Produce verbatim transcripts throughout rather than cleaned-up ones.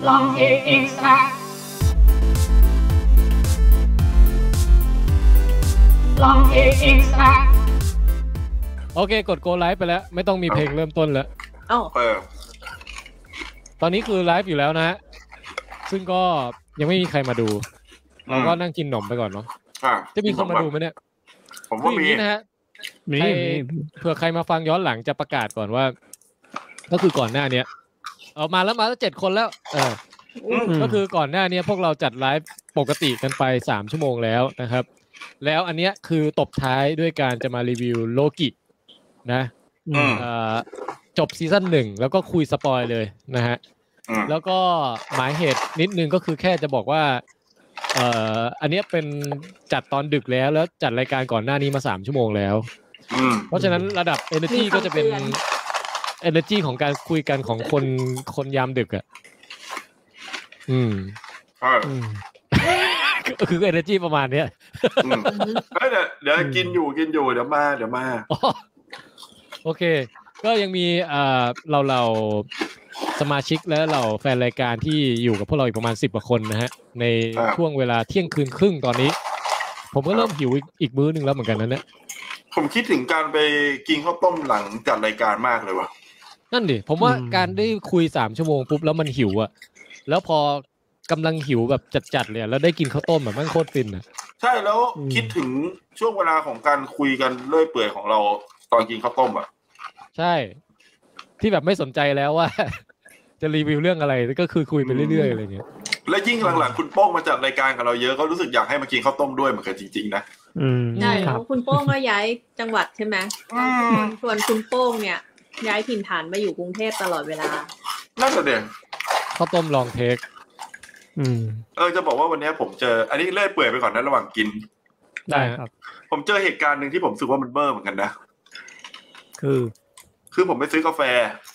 ลองเอเอ็กซ์ตร้าลองเอเอ็กซ์ตร้าโอเคกดโกไลฟ์ไปแล้วไม่ต้องมีเพลงเริ่มต้นแล้วอ้าวเออตอนนี้คือไลฟ์อยู่แล้วนะฮะซึ่งก็ยังไม่มีใครมาดูเราก็นั่งกินขนมไปก่อนเนาะจะมีคนมาดูไหมเนี่ยผมว่ามีนะฮะมีเผื่อใครมาฟังย้อนหลังจะประกาศก่อนว่าก็คือก่อนหน้านี้เอามาแล้วมาแล้วเจ็ดคนแล้วเออก็คือก่อนหน้านี้พวกเราจัดไลฟ์ปกติกันไปสามชั่วโมงแล้วนะครับแล้วอันเนี้ยคือตบท้ายด้วยการจะมารีวิวโลกินะจบซีซั่นหนึ่งแล้วก็คุยสปอยเลยนะฮะแล้วก็หมายเหตุนิดนึงก็คือแค่จะบอกว่าเอ่ออันนี้เป็นจัดตอนดึกแล้วแล้วจัดรายการก่อนหน้านี้มาสามชั่วโมงแล้วเพราะฉะนั้นระดับ energy ก็จะเป็น energy ของการคุยกันของคนคนยามดึกอ่ะอืมก็คือ energy ประมาณเนี้ยเฮ้ยเดี๋ยวเดี๋ยวกินอยู่กินอยู่เดี๋ยวมาเดี๋ยวมาโอเคก็ยังมีเอ่อเราเราสมาชิกและเราแฟนรายการที่อยู่กับพวกเราอีกประมาณสิบกว่าคนนะฮะในช่วงเวลาเที่ยงคืนครึ่งตอนนี้ผมก็เริ่มหิวอีกมื้อนึงแล้วเหมือนกันนะเนี่ยผมคิดถึงการไปกินข้าวต้มหลังจัดรายการมากเลยว่ะนั่นดิผมว่าการได้คุยสามชั่วโมงปุ๊บแล้วมันหิวอ่ะแล้วพอกำลังหิวแบบจัดๆเลยแล้วได้กินข้าวต้มแบบมันโคตรฟินอ่ะใช่แล้วคิดถึงช่วงเวลาของการคุยกันเลื่อยเปื่อยของเราตอนกินข้าวต้มอ่ะใช่ที่แบบไม่สนใจแล้วว่าจะรีวิวเรื่องอะไรก็คือคุยไปเรื่อยๆอะไรเงี้ยและยิ่งหลังๆคุณโป้งมาจัดรายการกับเราเยอะก็รู้สึกอยากให้มากินข้าวต้มด้วยเหมือนกันจริงๆนะใช่เพราะคุณโป้งก็ย้ายจังหวัดใช่ไหมส่วนคุณโป้งเนี่ยย้ายถิ่นฐานมาอยู่กรุงเทพตลอดเวลาน่าจะเด่นข้าวต้มลองเทคอืมเออจะบอกว่าวันนี้ผมเจออันนี้เลื่อยเปื่อยไปก่อนนะระหว่างกินได้ครับผมเจอเหตุการณ์นึงที่ผมรู้สึกว่ามันเบ้อเหมือนกันนะคือคือผมไปซื้อกาแฟ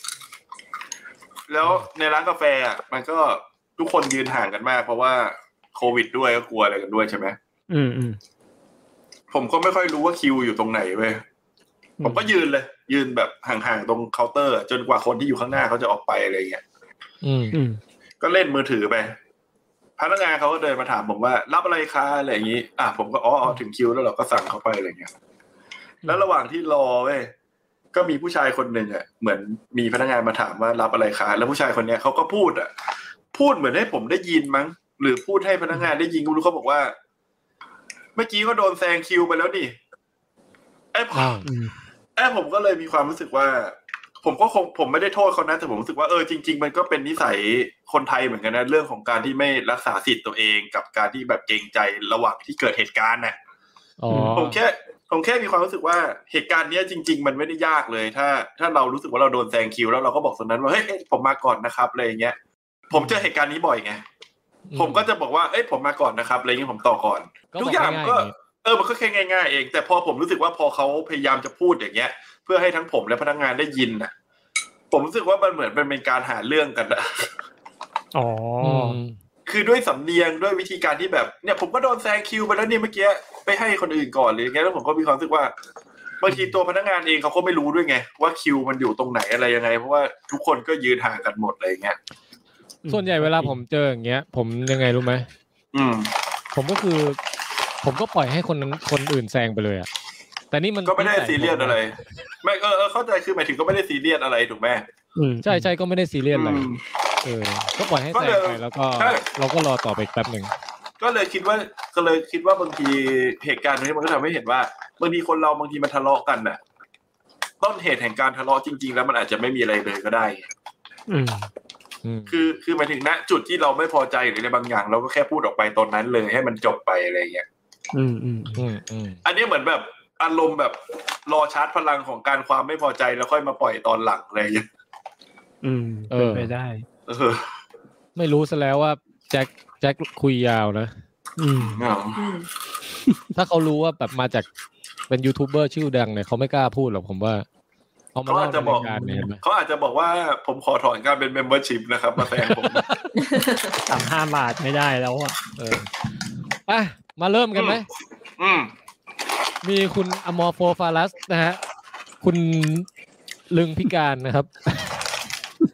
แล้วในร้านกาแฟอ่ะมันก็ทุกคนยืนห่างกันมากเพราะว่าโควิดด้วยก็กลัวอะไรกันด้วยใช่ไหมอืมอืมผมก็ไม่ค่อยรู้ว่าคิวอยู่ตรงไหนเว้ยผมก็ยืนเลยยืนแบบห่างๆตรงเคาน์เตอร์จนกว่าคนที่อยู่ข้างหน้าเขาจะออกไปอะไรเงี้ยอืมอืมก็เล่นมือถือไปพนักงานเขาก็เดินมาถามผมว่ารับอะไรคะอะไรอย่างงี้อ่ะผมก็อ๋อถึงคิวแล้วเราก็สั่งเขาไปอะไรเงี้ยแล้วระหว่างที่รอเว้ยก็มีผู้ชายคนหนึ่งอ่ะเหมือนมีพนักงานมาถามว่ารับอะไรคะแล้วผู้ชายคนเนี้ยเขาก็พูดอ่ะพูดเหมือนให้ผมได้ยินมั้งหรือพูดให้พนักงานได้ยินก็รู้เขาบอกว่าเมื่อกี้ก็โดนแซงคิวไปแล้วนี่ไอ้ผมไอ้ผมก็เลยมีความรู้สึกว่าผมก็คงผมไม่ได้โทษเขานะแต่ผมรู้สึกว่าเออจริงๆมันก็เป็นนิสัยคนไทยเหมือนกันนะเรื่องของการที่ไม่รักษาสิทธิ์ตัวเองกับการที่แบบเกรงใจระหว่างที่เกิดเหตุการณ์น่ะผมแค่ผมแค่มีความรู้สึกว่าเหตุการณ์นี้จริงๆมันไม่ได้ยากเลยถ้าถ้าเรารู้สึกว่าเราโดนแซงคิวแล้วเราก็บอกตรงนั้นว่าเฮ้ยผมมาก่อนนะครับอะไรอย่างเงี้ยผมเจอเหตุการณ์นี้บ่อยไงผมก็จะบอกว่าเอ้ยผมมาก่อนนะครับอะไรอย่างเงี้ยผมต่อก่อนทุกอย่างก็เออมันก็แค่ง่ายๆเองแต่พอผมรู้สึกว่าพอเขาพยายามจะพูดอย่างเงี้ยเพื่อให้ทั้งผมและพนักงานได้ยินน่ะผมรู้สึกว่ามันเหมือนเป็นการหาเรื่องกันอะอ๋อคือด้วยสำเนียงด้วยวิธีการที่แบบเนี่ยผมก็โดนแซงคิวไปแล้วเนี่ยเมื่อกี้ไปให้คนอื่นก่อนเลยอย่างเงี้ยแล้วผมก็มีความรู้สึกว่าบางทีตัวพนักงานเองเขาก็ไม่รู้ด้วยไงว่าคิวมันอยู่ตรงไหนอะไรยังไงเพราะว่าทุกคนก็ยืนห่างกันหมดอะไรอย่างเงี้ยส่วนใหญ่เวลาผมเจออย่างเงี้ยผมยังไงรู้ไหมอืมผมก็คือผมก็ปล่อยให้คนนั้นคนอื่นแซงไปเลยอะแต่นี่มันก็ไม่ได้ซีเรียสอะไรไม่เออเข้าใจคือหมายถึงก็ไม่ได้ซีเรียสอะไรถูกไหมใช่ใช่ก็ไม่ได้ซีเรียสอะไรเออก็ปล่อยให้แซงไปแล้วก็เราก็รอต่อไปแป๊บหนึ่งก็เลยคิดว่าก็เลยคิดว่าบางทีเหตุการณ์นี้มันก็ทำให้เห็นว่าบางทีคนเราบางทีมันทะเลาะกันน่ะต้นเหตุแห่งการทะเลาะจริงๆแล้วมันอาจจะไม่มีอะไรเลยก็ได้อืมคือคือหมายถึงณจุดที่เราไม่พอใจหรือในบางอย่างเราก็แค่พูดออกไปตอนนั้นเลยให้มันจบไปอะไรอย่างเงี้ยอืมอืมอืมอืมอันนี้เหมือนแบบอารมณ์แบบรอชาร์จพลังของการความไม่พอใจแล้วค่อยมาปล่อยตอนหลังอะไรอย่างเงี้ยอืมเป็นไปได้เออไม่รู้ซะแล้วว่าแจ็คแจ็คคุยยาวนะอืมถ้าเขารู้ว่าแบบมาจากเป็นยูทูบเบอร์ชื่อดังเนี่ยเขาไม่กล้าพูดหรอกผมว่าเขามาเล่าในการเนี่ยเขาอาจจะบอกว่าผมขอถอนการเป็นเมมเบอร์ชิพนะครับมาแซงผมสามห้าบาทไม่ได้แล้วอ่ะเอออ่ะมาเริ่มกันไหมอืมมีคุณอมอร์โฟฟาลัสนะฮะคุณลึงพิการนะครับ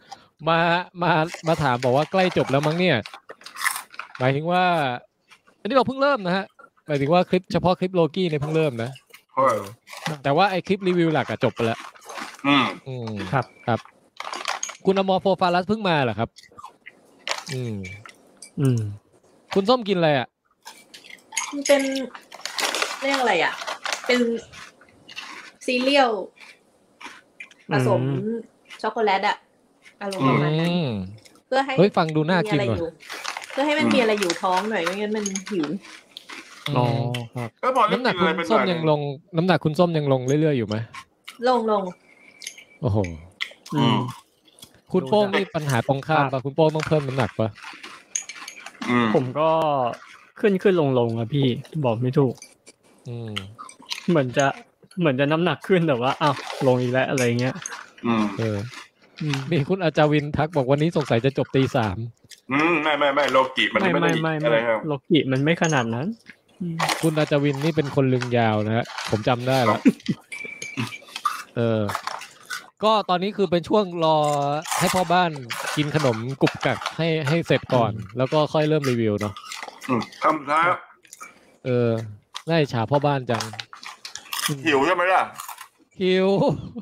มามามาถามบอกว่าใกล้จบแล้วมั้งเนี่ยหมายถึงว่าอันนี้เราเพิ่งเริ่มนะฮะหมายถึงว่าคลิปเฉพาะคลิปโลกี้เนี่ยเพิ่งเริ่มนะแต่ว่าไอคลิปรีวิวหลักอะจบไปแล้วอืมอืมครับครับคุณอมรโฟฟารัสเพิ่งมาเหรอครับอืมอืมคุณส้มกินอะไรอ่ะมันเป็นเรียกอะไรอ่ะเป็นซีเรียลผสมช็อกโกแลตอ่ะอารมณ์ประมาณนั้นเพื่อให้เฮ้ยฟังดูน่ากินว่ะเพื่อให้มันมีอะไรอยู่ท้องหน่อยไม่งั้นมันหิวอ๋อครับน้ำหนักคุณส้มยังลงน้ำหนักคุณส้มยังลงเรื่อยๆอยู่ไหมลงลงโอ้โหอืมคุณโป้งนี่ปัญหาตรงข้ามป่ะคุณโป้งต้องเพิ่มน้ำหนักป่ะผมก็ขึ้นขึ้นลงลงอ่ะพี่บอกไม่ถูกอืมเหมือนจะเหมือนจะน้ำหนักขึ้นแต่ว่าอ้าวลงอีกแล้วอะไรเงี้ยอืมเออมีคุณอาจารย์วินทักบอกวันนี้สงสัยจะจบตีสามอืมไม่ไม่ไม่โลกิมันไม่ไม่ไม่ไม่โลกิมันไม่ขนาดนั้นคุณอาจารย์วินนี่เป็นคนลึงยาวนะฮะผมจำได้แล้วเออก็ตอนนี้คือเป็นช่วงรอให้พ่อบ้านกินขนมกรุบกรักให้ให้เสร็จก่อนแล้วก็ค่อยเริ่มรีวิวเนาะทำท้าเออได้ฉาพ่อบ้านจังหิวใช่ไหมล่ะหิว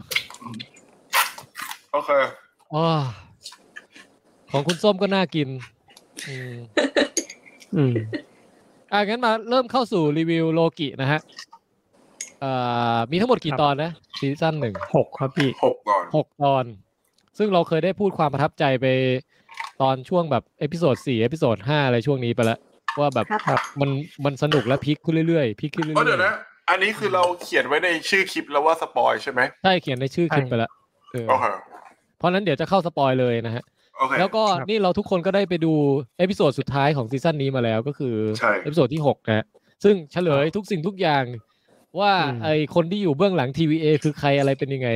โอเคอ๋อของคุณส้มก็น่ากินอืมอืมอ่ะงั้นมาเริ่มเข้าสู่รีวิวโลกินะฮะเอ่อมีทั้งหมดกี่ตอนนะซีซั่นหนึ่งหกครับพี่หกตอนหกตอนซึ่งเราเคยได้พูดความประทับใจไปตอนช่วงแบบเอพิโซดสี่เอพิโซดห้าอะไรช่วงนี้ไปแล้วว่าแบบมันมันสนุกและพลิกขึ้นเรื่อยๆพลิกขึ้นเรื่อยๆเดี๋ยวนะอันนี้คือเราเขียนไว้ในชื่อคลิปแล้วว่าสปอยใช่ไหมใช่เขียนในชื่อคลิปไปแล้วเออเพราะนั้นเดี๋ยวจะเข้าสปอยเลยนะฮะแล้วก็นี่เราทุกคนก็ได้ไปดูเอพิโซดสุดท้ายของซีซั่นนี้มาแล้วก็คือเอพิโซดที่หกนะซึ่งเฉลยทุกสิ่งทุกอย่างว่าไอคนที่อยู่เบื้องหลัง ที วี เอ คือใครอะไรเป็นยังไง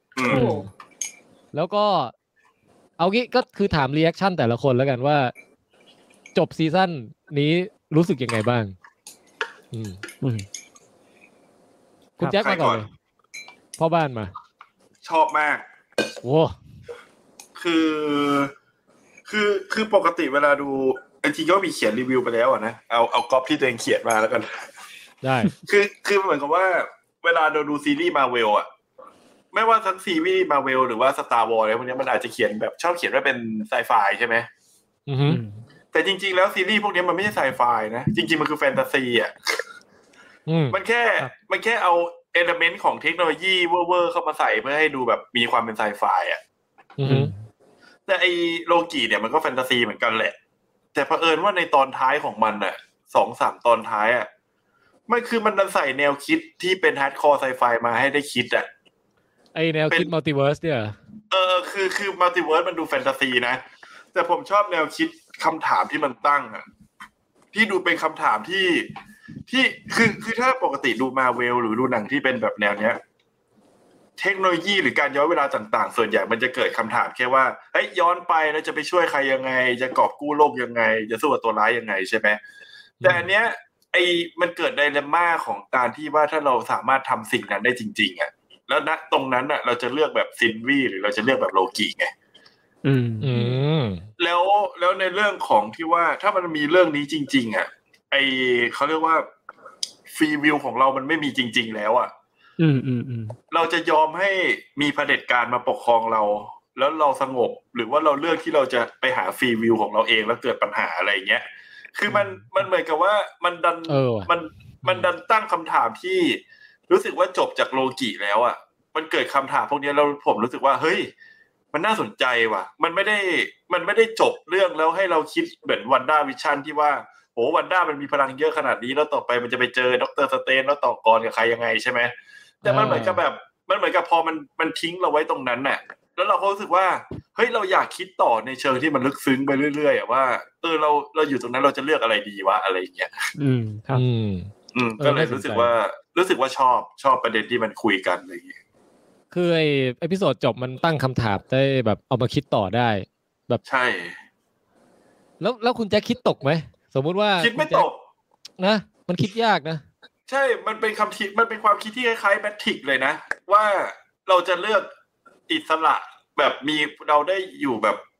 แล้วก็เอางี้ก็คือถามรีแอคชั่นแต่ละคนแล้วกันว่าจบซีซั่นนี้รู้สึกยังไงบ้างอืมอืมคุณแจ็คมาก่อนเลยพ่อบ้านมาชอบมากโว้คือคือคือปกติเวลาดูไอทีก็มีเขียนรีวิวไปแล้วอ่ะนะเอาเอาก๊อปที่ตัวเองเขียนมาแล้วกันได้คือคือเหมือนกับว่าเวลาเราดูซีรีส์มาเวลอ่ะไม่ว่าทั้งซีรีส์มาเวลหรือว่าสตาร์วอร์อะไรพวกนี้มันอาจจะเขียนแบบชอบเขียนว่าเป็นไซไฟใช่ไหมอือฮึแต่จริงๆแล้วซีรีส์พวกนี้มันไม่ใช่ไซไฟนะจริงๆมันคือแฟนตาซีอ่ะมันแค่มันแค่เอาเอลิเมนต์ของเทคโนโลยีเวอร์ๆเข้ามาใส่เพื่อให้ดูแบบมีความเป็นไซไฟอ่ะแต่ไอโลกิเนี่ยมันก็แฟนตาซีเหมือนกันแหละแต่เผอิญว่าในตอนท้ายของมันอ่ะสองสามตอนท้ายอ่ะมันคือมันดันใส่แนวคิดที่เป็นฮาร์ดคอร์ไซไฟมาให้ได้คิดอ่ะไอแนวคิดมัลติเวิร์สเนี่ยเออคือคือมัลติเวิร์สมันดูแฟนตาซีนะแต่ผมชอบแนวคิดคำถามที่มันตั้งอ่ะที่ดูเป็นคำถามที่ที่คือคือถ้าปกติดูมาเวลหรือดูหนังที่เป็นแบบแนวเนี้ยเทคโนโลยีหรือการย้อนเวลาต่างๆส่วนใหญ่มันจะเกิดคำถามแค่ว่าเฮ้ยย้อนไปแล้วจะไปช่วยใครยังไงจะกอบกู้โลกยังไงจะสู้กับตัวร้ายยังไงใช่ไหมแต่อันเนี้ยไอ้มันเกิดไดเลมม่าของการที่ว่าถ้าเราสามารถทำสิ่งนั้นได้จริงๆอ่ะแล้วณตรงนั้นอ่ะเราจะเลือกแบบซินวีหรือเราจะเลือกแบบโลกิไงอืมอืมแล้วแล้วในเรื่องของที่ว่าถ้ามันมีเรื่องนี้จริงๆอ่ะไอเขาเรียกว่าฟรีวิวของเรามันไม่มีจริงๆแล้วอ่ะอืมอืมอืมเราจะยอมให้มีเผด็จการมาปกครองเราแล้วเราสงบหรือว่าเราเลือกที่เราจะไปหาฟรีวิวของเราเองแล้วเกิดปัญหาอะไรเงี้ยคือมันมันเหมือนกับว่ามันดันมันมันดันตั้งคำถามที่รู้สึกว่าจบจากโลกิแล้วอ่ะมันเกิดคำถามพวกนี้แล้วผมรู้สึกว่าเฮ้ยมันน่าสนใจว่ะมันไม่ได้มันไม่ได้จบเรื่องแล้วให้เราคิดเหมือนวันด้าวิชั่นที่ว่าโหวันด้ามันมีพลังเยอะขนาดนี้แล้วต่อไปมันจะไปเจอด็อกเตอร์สเตนแล้วต่อกรกับใครยังไงใช่ไหมแต่มันเหมือนกับแบบมันเหมือนกับพอมันมันทิ้งเราไว้ตรงนั้นน่ะแล้วเราก็รู้สึกว่าเฮ้ยเราอยากคิดต่อในเชิงที่มันลึกซึ้งไปเรื่อยๆอ่ะว่าเออเราเราอยู่ตรงนั้นเราจะเลือกอะไรดีวะอะไรอย่างเงี้ยอืมครับอืมอืมก็เลยรู้สึกว่ารู้สึกว่าชอบชอบประเด็นที่มันคุยกันอะไรอย่างเงี้ยคือไอเอพิโซดจบมันตั้งคำถามได้แบบเอามาคิดต่อได้แบบใช่แล้วแล้วคุณแจ็คคิดตกไหมสมมุติว่าคิดไม่ตกนะมันคิดยากนะใช่มันเป็นคำคิดมันเป็นความคิดที่คล้ายๆแมทริกเลยนะว่าเราจะเลือกอิสระแบบมีเราได้อยู่แบบ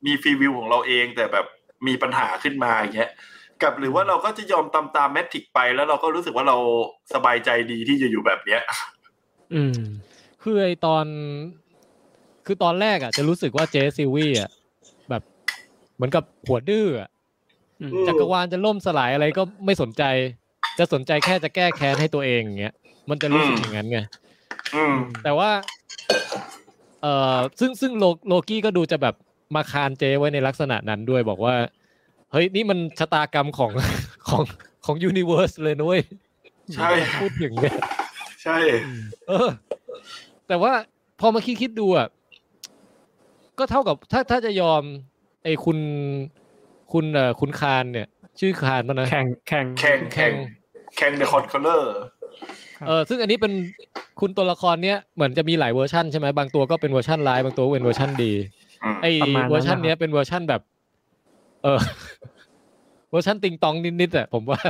มีฟรีวิวของเราเองแต่แบบมีปัญหาขึ้นมาอย่างเงี้ยกับหรือว่าเราก็จะยอมตามตามแมทริกไปแล้วเราก็รู้สึกว่าเราสบายใจดีที่จะอยู่แบบเนี้ยอืมคือไอตอนคือตอนแรกอ่ะจะรู้สึกว่าเจซิวี่อ่ะแบบเหมือนกับหัวดื้ออ่ะจักรวาลจะล่มสลายอะไรก็ไม่สนใจจะสนใจแค่จะแก้แค้นให้ตัวเองอย่างเงี้ยมันจะรู้สึกอย่างนั้นไงแต่ว่าเอ่อซึ่งซึ่งโลโลกี้ก็ดูจะแบบมาคานเจไว้ในลักษณะนั้นด้วยบอกว่าเฮ้ยนี่มันชะตากรรมของของของยูนิเวอร์สเลยนุ้ยใช่พูดถึงเนี่ยใช่เออแต่ว่าพอมาคิดคิดดูอ่ะก็เท่ากับถ้าถ้าจะยอมไอ้คุณคุณเอ่อคุณคานเนี่ยชื่อคานป่ะนะแข่งแข่งแข่งแข่งแข่งเดอะคอนคอลเลอร์เออซึ่งอันนี้เป็นคุณตัวละครเนี้ยเหมือนจะมีหลายเวอร์ชันใช่ไหมบางตัวก็เป็นเวอร์ชันร้ายบางตัวเป็นเวอร์ชันดีไอ้เวอร์ชันเนี้ยเป็นเวอร์ชันแบบเออเวอร์ชันติงตองนิดๆอ่ะผมว่า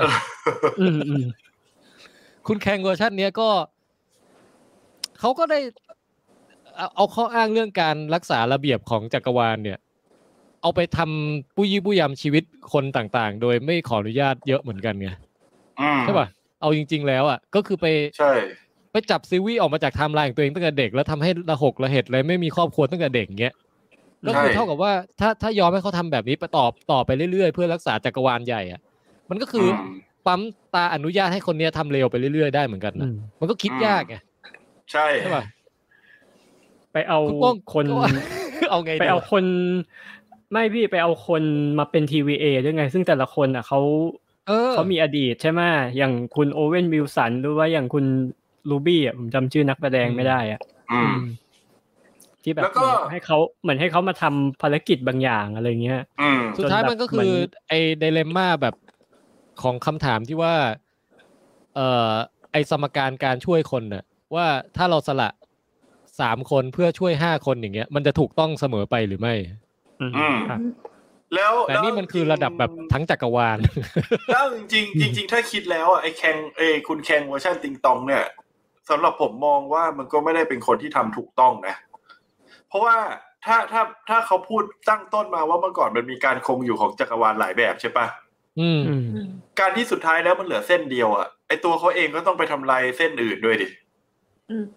คุณแข่งเวอร์ชันเนี้ยก็เขาก็ได้เอาข้ออ้างเรื่องการรักษาระเบียบของจักรวาลเนี่ยเอาไปทำปุยปุยยำชีวิตคนต่างๆโดยไม่ขออนุญาตเยอะเหมือนกันไงใช่ป่ะเอาจริงๆแล้วอ่ะก็คือไปใช่ไปจับซีวีออกมาจากไทม์ไลน์ของตัวเองตั้งแต่เด็กแล้วทำให้ระหกระเห็ดเลยไม่มีครอบครัวตั้งแต่เด็กเงี้ยก็คือเท่ากับว่าถ้าถ้ายอมให้เขาทำแบบนี้ไปต่อต่อไปเรื่อยๆเพื่อรักษาจักรวาลใหญ่อ่ะมันก็คือปั๊มตาอนุญาตให้คนนี้ทำเร็วไปเรื่อยๆได้เหมือนกันนะมันก็คิดยากไงใช่ใช่ป่ะไปเอาคนเอาไงไปเอาคนไม่พี่ไปเอาคนมาเป็น ที วี เอ ด้วยไงซึ่งแต่ละคนอ่ะเขาเขามีอดีตใช่ไหมอย่างคุณโอเว่นวิลสันหรือว่าอย่างคุณรูบี้อ่ะผมจำชื่อนักแสดงไม่ได้อ่ะที่แบบให้เขาเหมือนให้เขามาทำภารกิจบางอย่างอะไรเงี้ยสุดท้ายมันก็คือไอ้ไดเลมม่าแบบของคำถามที่ว่าเอ่อไอ้สมการการช่วยคนน่ะว่าถ้าเราสละสามคนเพื่อช่วยห้าคนอย่างเงี้ยมันจะถูกต้องเสมอไปหรือไม่อืมแล้วแต่นี่มันคือระดับแบบทั้งจักรวาลแล้วจริงจริงจริงถ้าคิดแล้วอ่ะไอ้แคงเอคุณแคงเวอร์ชันติงตองเนี่ยสำหรับผมมองว่ามันก็ไม่ได้เป็นคนที่ทำถูกต้องนะเพราะว่าถ้าถ้าถ้าเขาพูดตั้งต้นมาว่าเมื่อก่อนมันมีการคงอยู่ของจักรวาลหลายแบบใช่ปะอืมการที่สุดท้ายแล้วมันเหลือเส้นเดียวอ่ะไอ้ตัวเขาเองก็ต้องไปทำลายเส้นอื่นด้วยดิอืม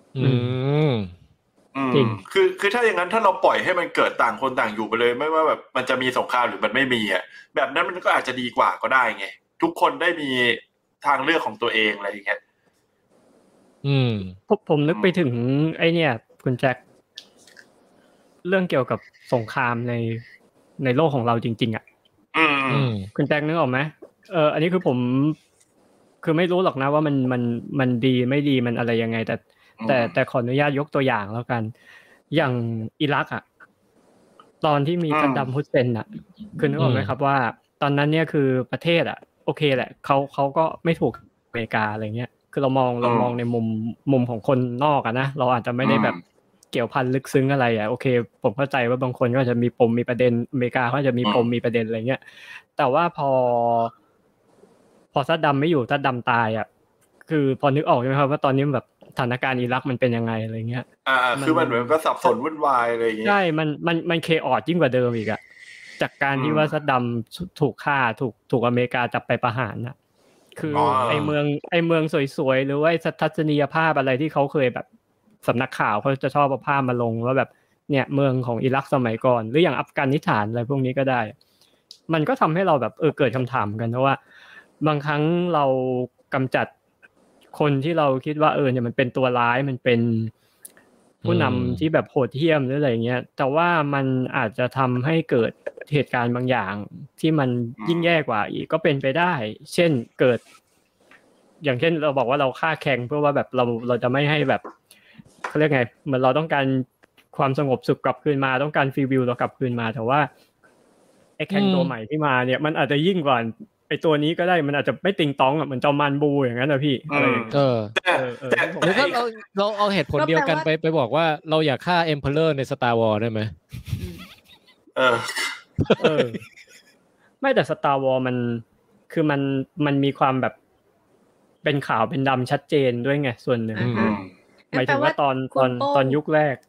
จริงคือคือถ้าอย่างนั้นถ้าเราปล่อยให้มันเกิดต่างคนต่างอยู่ไปเลยไม่ว่าแบบมันจะมีสงครามหรือมันไม่มีอ่ะแบบนั้นมันก็อาจจะดีกว่าก็ได้ไงทุกคนได้มีทางเลือกของตัวเองอะไรอย่างเงี้ยอืมผมผมนึกไปถึงไอเนี่ยคุณแจ็คเรื่องเกี่ยวกับสงครามในในโลกของเราจริงๆอ่ะอืมคุณแจ็คนึกออกไหมเอออันนี้คือผมคือไม่รู้หรอกนะว่ามันมันมันดีไม่ดีมันอะไรยังไงแต่แต่แต่ขออนุญาตยกตัวอย่างแล้วกันอย่างอิรักอ่ะตอนที่มีซัดดัมฮุสเซนอ่ะคือนึกออกไหมครับว่าตอนนั้นเนี่ยคือประเทศอ่ะโอเคแหละเขาเขาก็ไม่ถูกอเมริกาอะไรเงี้ยคือเรามองเรามองในมุมมุมของคนนอกอ่ะนะเราอาจจะไม่ได้แบบเกี่ยวพันลึกซึ้งอะไรอ่ะโอเคผมเข้าใจว่าบางคนก็จะมีปมมีประเด็นอเมริกาเขาจะมีปมมีประเด็นอะไรเงี้ยแต่ว่าพอพอซัดดัมไม่อยู่ซัดดัมตายอ่ะคือพอนึกออกใช่ไหมครับว่าตอนนี้แบบสถานการณ์อิรักมันเป็นยังไงอะไรเงี้ยอ่าคือมันเหมือนก็สับสนวุ่นวายอะไรอย่างเงี้ยใช่มันมันมันเคออสยิ่งกว่าเดิมอีกอ่ะจากการที่ว่าซัดดัมถูกฆ่าถูกถูกอเมริกาจับไปประหารน่ะคือไอเมืองไอเมืองสวยๆหรือว่าทัศนียภาพอะไรที่เขาเคยแบบสำนักข่าวเขาจะชอบเอาภาพมาลงว่าแบบเนี่ยเมืองของอิรักสมัยก่อนหรืออย่างอัฟกานิสถานอะไรพวกนี้ก็ได้มันก็ทำให้เราแบบเออเกิดคำถามกันนะว่าบางครั้งเรากำจัดคนที่เราคิดว่าเออเนี่ยมันเป็นตัวร้ายมันเป็นผู้นำที่แบบโหดเหี้ยมหรืออะไรเงี้ยแต่ว่ามันอาจจะทำให้เกิดเหตุการณ์บางอย่างที่มันยิ่งแย่กว่าอีกก็เป็นไปได้เช่นเกิดอย่างเช่นเราบอกว่าเราฆ่าแข่งเพื่อว่าแบบเราเราจะไม่ให้แบบเขาเรียกไงเหมือนเราต้องการความสงบสุขกลับคืนมาต้องการฟรีวิวเรากลับคืนมาแต่ว่าไอ้แข่งตัวใหม่ที่มาเนี่ยมันอาจจะยิ่งกว่าไอตัวนี้ก็ได้มันอาจจะไม่ติงตองอ่ะเหมือนจอมานบูอย่างนั้นนะพี่อะไรเออหรือถ้าเราเราเอาเหตุผลเดียวกันไปไปบอกว่าเราอยากฆ่าเอ็มเพอเรอร์ใน Star Wars ได้ไหมเออเออไม่แต่ Star Wars มันคือมันมันมีความแบบเป็นขาวเป็นดำชัดเจนด้วยไงส่วนหนึ่งหมายถึงว่าตอนตอนตอนยุคแรกครับ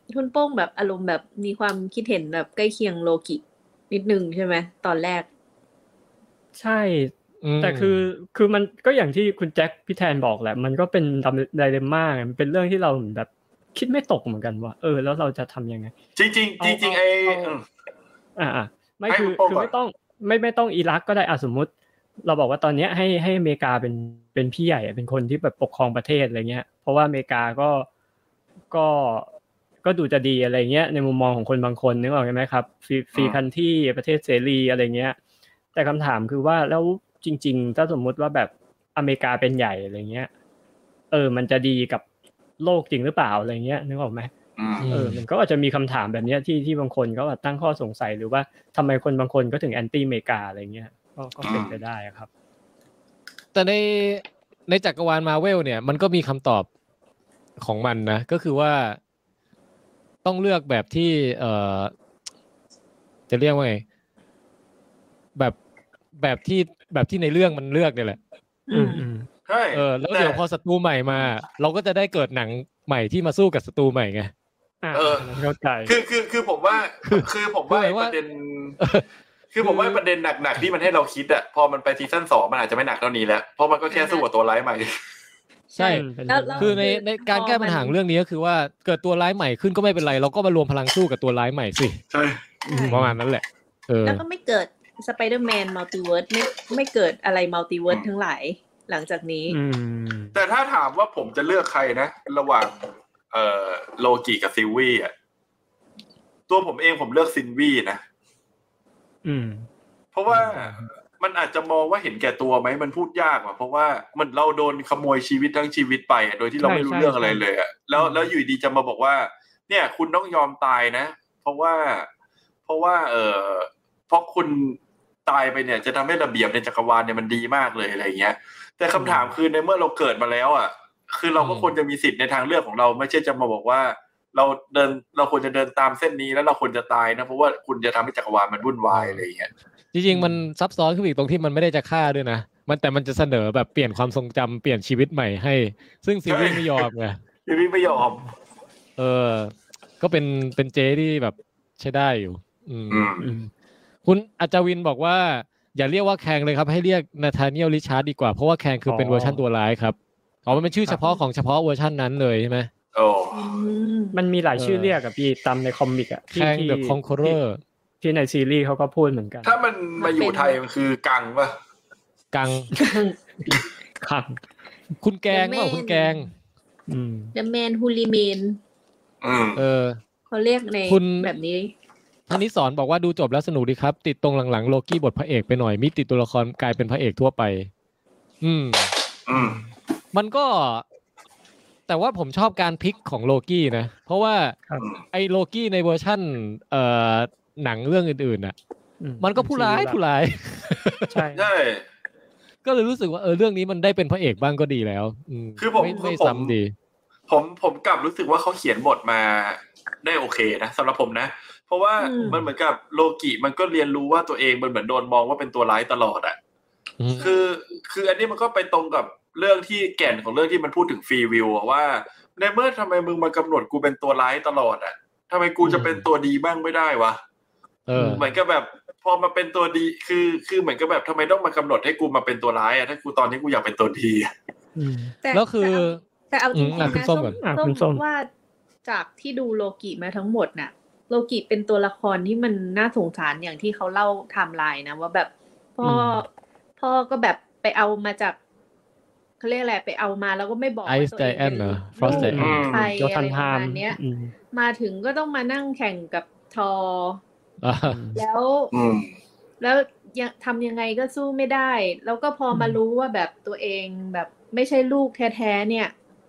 คุณโป้งแบบอารมณ์แบบมีความคิดเห็นแบบใกล้เคียงโลกินิดนึงใช่ไหมตอนแรกใช่แต่คือคือมันก็อย่างที่คุณแจ็คพี่แทนบอกแหละมันก็เป็นไดเลมม่ามันเป็นเรื่องที่เราแบบคิดไม่ตกเหมือนกันว่าเออแล้วเราจะทำยังไงจริงจริงจริงจริงไออ่าไม่คือคือไม่ต้องไม่ไม่ต้องอิรักก็ได้อ่ะสมมุติเราบอกว่าตอนนี้ให้ให้อเมริกาเป็นเป็นพี่ใหญ่เป็นคนที่แบบปกครองประเทศอะไรเงี้ยเพราะว่าอเมริกาก็ก็ก็ดูจะดีอะไรเงี้ยในมุมมองของคนบางคนนึกออกไหมครับฟรีฟรีคันที่ประเทศเสรีอะไรเงี้ยแต่คำถามคือว่าแล้วจริงๆถ้าสมมุติว่าแบบอเมริกาเป็นใหญ่อะไรเงี้ยเออมันจะดีกับโลกจริงหรือเปล่าอะไรเงี้ยนึกออกไหมเออมันก็อาจจะมีคำถามแบบนี้ที่ที่บางคนเขาตั้งข้อสงสัยหรือว่าทำไมคนบางคนก็ถึงแอนตี้อเมริกาอะไรเงี้ยก็ก็เป็นไปได้ครับแต่ในในจักรวาลมาเวลเนี่ยมันก็มีคำตอบของมันนะก็คือว่าต้องเลือกแบบที่เอ่อจะเรียกว่าไงแบบแบบที่แบบที่ในเรื่องมันเลือกเนี่ยแหละอืมอืมใช่เออแล้วเดี๋ยวพอศัตรูใหม่มาเราก็จะได้เกิดหนังใหม่ที่มาสู้กับศัตรูใหม่ไงเออเข้าใจคือคือคือผมว่าคือผมว่าประเด็นคือผมว่าประเด็นหนักๆที่มันให้เราคิดอ่ะพอมันไปซีซั่นสองมันอาจจะไม่หนักเท่านี้แล้วเพราะมันก็แค่สู้กับตัวร้ายใหม่ใช่คือในในการแก้ปัญหาเรื่องนี้ก็คือว่าเกิดตัวร้ายใหม่ขึ้นก็ไม่เป็นไรเราก็มารวมพลังสู้กับตัวร้ายใหม่สิใช่ประมาณนั้นแหละเออแล้วก็ไม่เกิดสไปเดอร์แมนมัลติเวิร์สไม่ไม่เกิดอะไรมัลติเวิร์สทั้งหลายหลังจากนี้แต่ถ้าถามว่าผมจะเลือกใครนะระหว่างเอ่อโลกิกับซิลวี่อ่ะตัวผมเองผมเลือกซินวี่นะอืมเพราะว่ามันอาจจะมองว่าเห็นแก่ตัวไหมมันพูดยากว่ะเพราะว่ามันเราโดนขโมยชีวิตทั้งชีวิตไปอ่ะโดยที่เราไม่รู้เรื่องอะไรเลยอ่ะแล้วแล้วอยู่ดีจะมาบอกว่าเนี่ยคุณต้องยอมตายนะเพราะว่าเพราะว่าเออเพราะคุณตายไปเนี่ยจะทำให้ระเบียบในจักรวาลเนี่ยมันดีมากเลยอะไรเงี้ยแต่คำถามคือในเมื่อเราเกิดมาแล้วอ่ะคือเราก็ควรจะมีสิทธิ์ในทางเลือกของเราไม่ใช่จะมาบอกว่าเราเดินเราควรจะเดินตามเส้นนี้แล้วเราควรจะตายนะเพราะว่าคุณจะทำให้จักรวาลมันวุ่นวายอะไรเงี้ยจริงๆมันซับซ้อนขึ้นอีกตรงที่มันไม่ได้จะฆ่าด้วยนะมันแต่มันจะเสนอแบบเปลี่ยนความทรงจำเปลี่ยนชีวิตใหม่ให้ซึ่งซีรีส์ไม่ยอมไงซีรีส์ไม่ยอมเออก็เป็นเป็นเจที่แบบใช้ได้อยู่อืมคุณอาจารย์วินบอกว่าอย่าเรียกว่าแคงเลยครับให้เรียกนาธาเนียลริชาร์ดดีกว่าเพราะว่าแคงคือเป็นเวอร์ชันตัวร้ายครับอ๋อมันเป็นชื่อเฉพาะของเฉพาะเวอร์ชันนั้นเลยใช่ไหมโอ้มันมีหลายชื่อเรียกอะพี่ตามในคอมิกอะแคงเดอะคอนควอเรอร์ที่ในซีรีส์เขาก็พูดเหมือนกันถ้ามันมาอยู่ไทยมันคือกังป่ะกังกังคุณแกงป่ะคุณแกงอืม The Man Who Remain อืมเออเขาเรียกในแบบนี้ท่านนี้สอนบอกว่าดูจบแล้วสนุกดีครับติดตรงหลังๆโลกี้บทพระเอกไปหน่อยมิติตัวละครกลายเป็นพระเอกทั่วไปอืมอืมมันก็แต่ว่าผมชอบการพลิกของโลกี้นะเพราะว่าไอ้โลกี้ในเวอร์ชั่นเอ่อหนังเรื่องอื่นๆน่ะมันก็ผู้ร้ายผู้ร้ายใช่ใช่ก็เลยรู้สึกว่าเออเรื่องนี้มันได้เป็นพระเอกบ้างก็ดีแล้วคือผมไม่ซ้ำดีผมผมกลับรู้สึกว่าเขาเขียนบทมาได้โอเคนะสำหรับผมนะเพราะว่ามันเหมือนกับโลกิมันก็เรียนรู้ว่าตัวเองมันเหมือนโดนมองว่าเป็นตัวร้ายตลอดอ่ะคือคืออันนี้มันก็ไปตรงกับเรื่องที่แก่นของเรื่องที่มันพูดถึงฟรีวิวว่าในเมื่อทำไมมึงมากำหนดกูเป็นตัวร้ายตลอดอ่ะทำไมกูจะเป็นตัวดีบ้างไม่ได้วะเหมือนกับแบบพอมาเป็นตัวดีคือคือเหมือนกับแบบทำไมต้องมากำหนดให้กูมาเป็นตัวร้ายอ่ะถ้ากูตอนนี้กูอยากเป็นตัวดีแล้วคือแต่เอาจริงๆนะส้มส้มว่าจากที่ดูโลกิมาทั้งหมดน่ะโลกิเป็นตัวละครที่มันน่าสงสารอย่างที่เขาเล่าไทม์ไลน์นะว่าแบบพ่อพ่อก็แบบไปเอามาจากเขาเรียกอะไรไปเอามาแล้วก็ไม่บอกว่าตัวเองเป็นลูกใครอะไรประมาณเนี้ยมาถึงก็ต้องมานั่งแข่งกับทอแล้วแล้วยังทำยังไงก็สู้ไม่ได้แล้วก็พอมารู้ว่าแบบตัวเองแบบไม่ใช่ลูกแท้ๆเนี่ย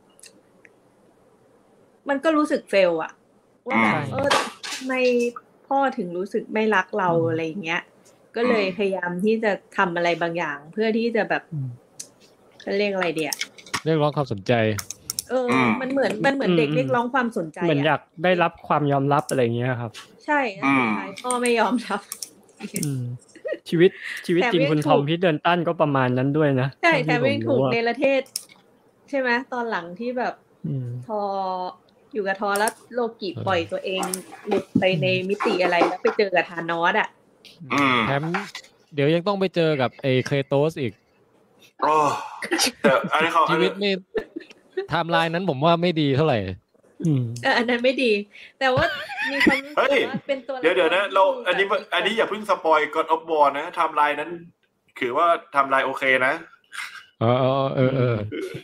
มันก็รู้สึกเฟลอะว่าแบบเออทำไมพ่อถึงรู้สึกไม่รักเราอะไรอย่างเงี้ยก็เลยพยายามที่จะทำอะไรบางอย่างเพื่อที่จะแบบเขาเรียกอะไรเดียเรียกร้องความสนใจเออมันเหมือนมันเหมือนเด็กเรียกร้องความสนใจเหมือนอยากได้รับความยอมรับอะไรอย่างเงี้ยครับใช่แล้วสุดท้ายพ่อไม่ยอมรับชีวิตชีวิตจริงคุณทอมพิเดินตั้นก็ประมาณนั้นด้วยนะใช่แต่ไม่ถูกในประเทศใช่ไหมตอนหลังที่แบบพออยู่กับทอแล้วโลกิปล่อยตัวเองหลุดไปในมิติอะไรแล้วไปเจอกับธานอสอ่ะอืมแถมเดี๋ยวยังต้องไปเจอกับไอ้เคโตสอีกโอ้แต่อันนี้เขาชีวิตนี่ไทม์ไลน์นั้นผมว่าไม่ดีเท่าไหร่อืมเอออันนั้นไม่ดี แต่ว่ามีความรู้สึกว่าเป็นตัวเดี๋ยวเดี๋ยวนะเราอันนี้อันนี้อย่าเพิ่งสปอย God of War นะไทม์ไลน์นั้นคือว่าไทม์ไลน์โอเคนะเออเออเออเออ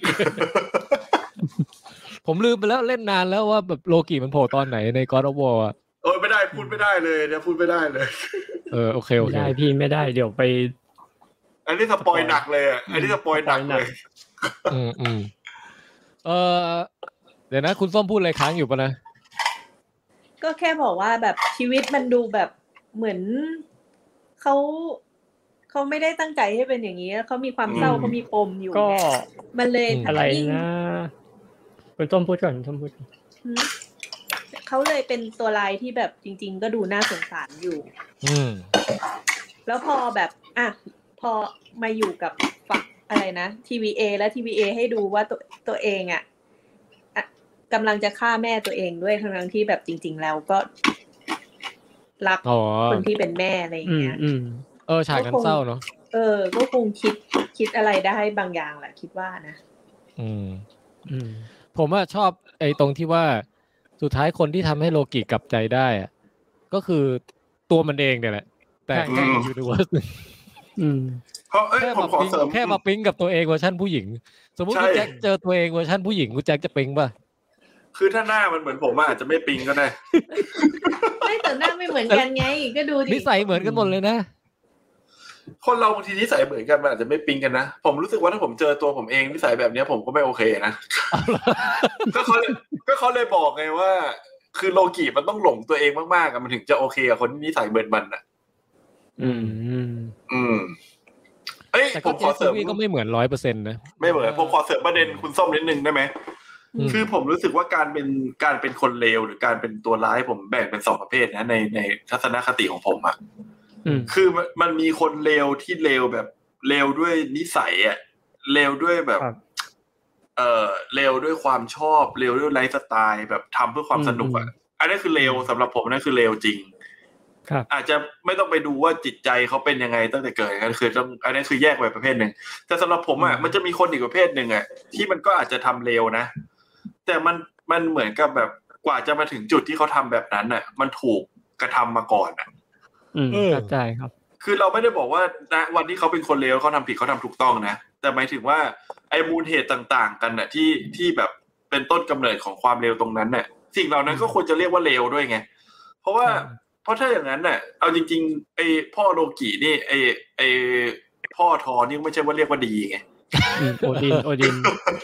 ผมลืมไปแล้วเล่นนานแล้วว่าแบบโลกิมันโผล่ตอนไหนใน God of War อ่ะโอ้ยไม่ได้พูดไม่ได้เลยเนี่ยพูดไม่ได้เลยเออโอเคโอไม่เคได้พี่ไม่ได้เดี๋ยวไปอันนี้สปอยหนักเลยอ่ะอันนี้สปอยหนักเลยอืมอืมเออเดี๋ยวนะคุณส้มพูดอะไรค้างอยู่ปะนะก็แค่บอกว่าแบบชีวิตมันดูแบบเหมือนเขาเขาไม่ได้ตั้งใจให้เป็นอย่างนี้เขามีความเศร้าอืมเขามีปมอยู่ก็มันเลยอะไรยิ่งนะคุณส้มพูดก่อนคุณส้มพูดก่อนหืมเขาเลยเป็นตัวลายที่แบบจริง ๆ ก็ดูน่าสงสารอยู่อืมแล้วพอแบบอ่ะพอมาอยู่กับฝั่งอะไรนะ ที วี เอ และ ที วี เอ ให้ดูว่าตัวตัวเองอ่ะอะกำลังจะฆ่าแม่ตัวเองด้วยทั้งๆที่แบบจริง ๆ แล้วก็รักอ๋อคนที่เป็นแม่อะไรอย่างอืมเงี้ยอืมเออฉากนั้นเศร้าเนาะเออ ก็คงคิดคิดอะไรได้บางอย่างแหละคิดว่านะอืมอืมผมว่าชอบไอ้ตรงที่ว่าสุดท้ายคนที่ทำให้โลกิกลับใจได้อะก็คือตัวมันเองเนี่ยแหละ แต่ใช่แค่ยูนิเวิร์สอืมเพราะเอ้ยแค่ผมมาขอปิ๊งเสริมแค่มาปิ๊งกับตัวเองเวอร์ชันผู้หญิง สมมติใช่คุณแจ็คเจอตัวเองเวอร์ชันผู้หญิงคุณแจ็คจะปิ๊งป่ะคือถ้าหน้ามันเหมือนผมอะอาจจะไม่ปิงก็ได้ไม่แต่หน้าไม่เหมือนกันไง ก็ดูดินิสัยเหมือนกันหมดเลยนะคนเราบางทีนิสัยเหมือนกันมันอาจจะไม่ปิงกันนะผมรู้สึกว่าถ้าผมเจอตัวผมเองนิสัยแบบเนี้ยผมก็ไม่โอเคนะ ก็เขาเลยก็เขาเลยบอกไงว่า คือโลกิมันต้องหลงตัวเองมากๆอะมันถึงจะโอเคกับคนที่นิสัยเหมือนมันอ่ะอืมอืมอืมเอ้ยแต่ผก็มเจขอสเสริมซี่ก็ไม่เหมือนร้อยเปอร์เซ็นต์นะไม่เหมือนผมขอเสริมประเด็นคุณส้มนิดนึงได้ไหมอืมคือผมรู้สึกว่าการเป็นการเป็นคนเลวหรือการเป็นตัวร้ายผมแบ่งเป็นสองประเภทนะในในทัศนคติของผมอ่ะอืมคือมันมันมีคนเลวที่เลวแบบเลวด้วยนิสัยอ่ะเลวด้วยแบบครับเอ่อเลวด้วยความชอบเลวด้วยไลฟ์สไตล์แบบทำเพื่อความสนุกอ่ะอันนี้คือเลวสำหรับผมนั่นคือเลวจริงครับอาจจะไม่ต้องไปดูว่าจิตใจเขาเป็นยังไงตั้งแต่เกิดกันคือต้องอันนี้คือแยกไปประเภทหนึ่งแต่สำหรับผมอ่ะมันจะมีคนอีกประเภทหนึ่งอ่ะที่มันก็อาจจะทำเลวนะแต่มันมันเหมือนกับแบบกว่าจะมาถึงจุดที่เขาทำแบบนั้นอ่ะมันถูกกระทำมาก่อนอ่ะอืมเข้าใจครับคือเราไม่ได้บอกว่าณวันที่เขาเป็นคนเลวเขาทำผิดเขาทำถูกต้องนะแต่หมายถึงว่าไอ้มูลเหตุต่างๆกันน่ะที่ที่แบบเป็นต้นกำเนิดของความเลวตรงนั้นน่ะสิ่งเหล่านั้นก็ควรจะเรียกว่าเลวด้วยไงเพราะว่าเพราะถ้าอย่างนั้นน่ะเอาจริงๆไอ้พ่อโลกินี่ไอ้ไอ้พ่อทอนี่ไม่ใช่ว่าเรียกว่าดีไงอืมโอดินโอดิน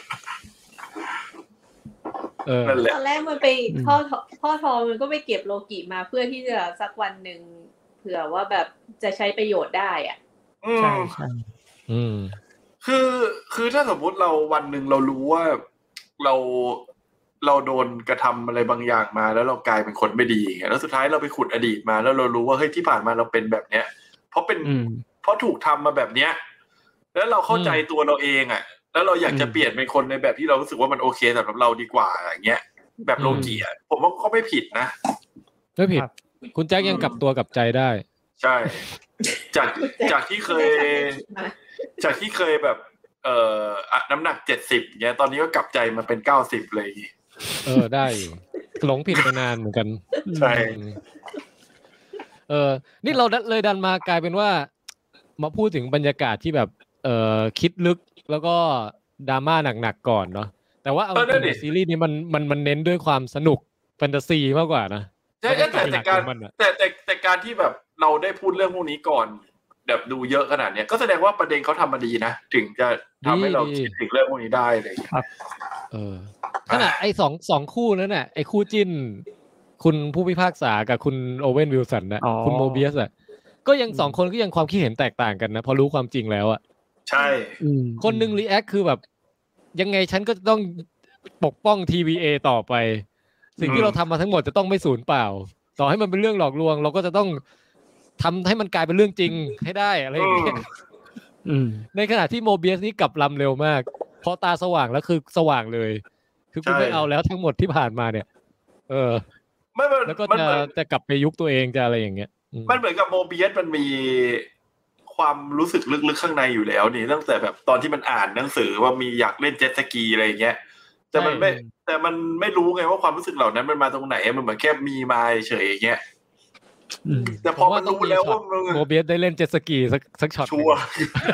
เออนั่นแหละตอนแรกมันไปอืมพ่อทอพ่อทอมันก็ไปเก็บโลกิมาเพื่อที่จะสักวันหนึ่งเผื่อว่าแบบจะใช้ประโยชน์ได้อ่ะอืใช่มใช่อืมคือคือถ้าสมมุติเราวันหนึ่งเรารู้ว่าเราเราโดนกระทำอะไรบางอย่างมาแล้วเรากลายเป็นคนไม่ดีไงแล้วสุดท้ายเราไปขุดอดีตมาแล้วเรารู้ว่าเฮ้ยที่ผ่านมาเราเป็นแบบเนี้ย เพราะเป็นอืมเพราะถูกทำมาแบบเนี้ย แล้วเราเข้าใจตัวเราเองอ่ะ แล้วเราอยากจะอืมเปลี่ยนเป็นคนในแบบที่เรารู้สึกว่ามันโอเคสำหรับเราดีกว่าอย่างเงี้ย แบบโลกีอ่ะผมว่าก็ไม่ผิดนะไม่ผิดครับคุณแจ็คยังกลับตัวกลับใจได้ใช่ จากจากที่เคย จากที่เคยแบบ เอ่ออ่ะน้ำหนักเจ็ดสิบเงี้ยตอนนี้ก็กลับใจมาเป็นเก้าสิบเลยเออได้อยู่หลงผิดมานานเหมือนกันใช่อืมเออ นี่เราเลยดันมากลายเป็นว่า มาพูดถึงบรรยากาศที่แบบ เอ่อคิดลึกแล้วก็ดราม่าหนักๆก่อนเนาะแต่ว่าเอาจริงๆซีรีส์นี้มันมันมันเน้นด้วยความสนุกแฟนตาซีมากกว่านะใช่แต่แต่การมันอะแต่แต่แต่การที่แบบเราได้พูดเรื่องพวกนี้ก่อน แบบดูเยอะขนาดเนี้ยก็แสดงว่าประเด็นเขาทำมาดีนะถึงจะทำให้เราคิดถึงเรื่องพวกนี้ได้อะไรอย่างเลยเออขนาดไอ้สองสองคู่นั้นน่ะไอ้คู่จิ้น คุณผู้พิพากษากับคุณโอเวนวิลสันนะอ๋อคุณโมเบียสอ่ะก็ยังสองคนก็ยังความคิดเห็นแตกต่างกันนะพอรู้ความจริงแล้วอ่ะใช่อืมคนหนึ่งรีแอคคือแบบ ยังไงฉันก็จะต้องปกป้อง ที วี เอ ต่อไป สิ่งที่เราทำมาทั้งหมดจะต้องไม่สูญเปล่า ต่อให้มันเป็นเรื่องหลอกลวง เราก็จะต้องทำให้มันกลายเป็นเรื่องจริงให้ได้อะไรอย่างเงี้ยอืมในขณะที่โมเบียสนี่กลับลำเร็วมากพอตาสว่างแล้วคือสว่างเลย คือกูไม่เอาแล้วทั้งหมดที่ผ่านมาเนี่ยเออไม่มันแล้วก็มันจะเหมือนจะกลับไปยุคตัวเองจะอะไรอย่างเงี้ยอืมมันเหมือนกับโมเบียสมันมีความรู้สึกลึกๆข้างในอยู่แล้วนี่ตั้งแต่แบบตอนที่มันอ่านหนังสือว่ามีอยากเล่นเจ็ตสกีอะไรอย่างเงี้ยแต่มันไม่แต่มันไม่รู้ไงว่าความรู้สึกเหล่านั้นมันมาตรงไหนมันเหมือนแค่มีมาเฉยอย่างเงี้ยอืมแต่พอมันรู้แล้วว่ามันโมเบียสได้เล่นเจ็ตสกีสักสักช็อตชัวร์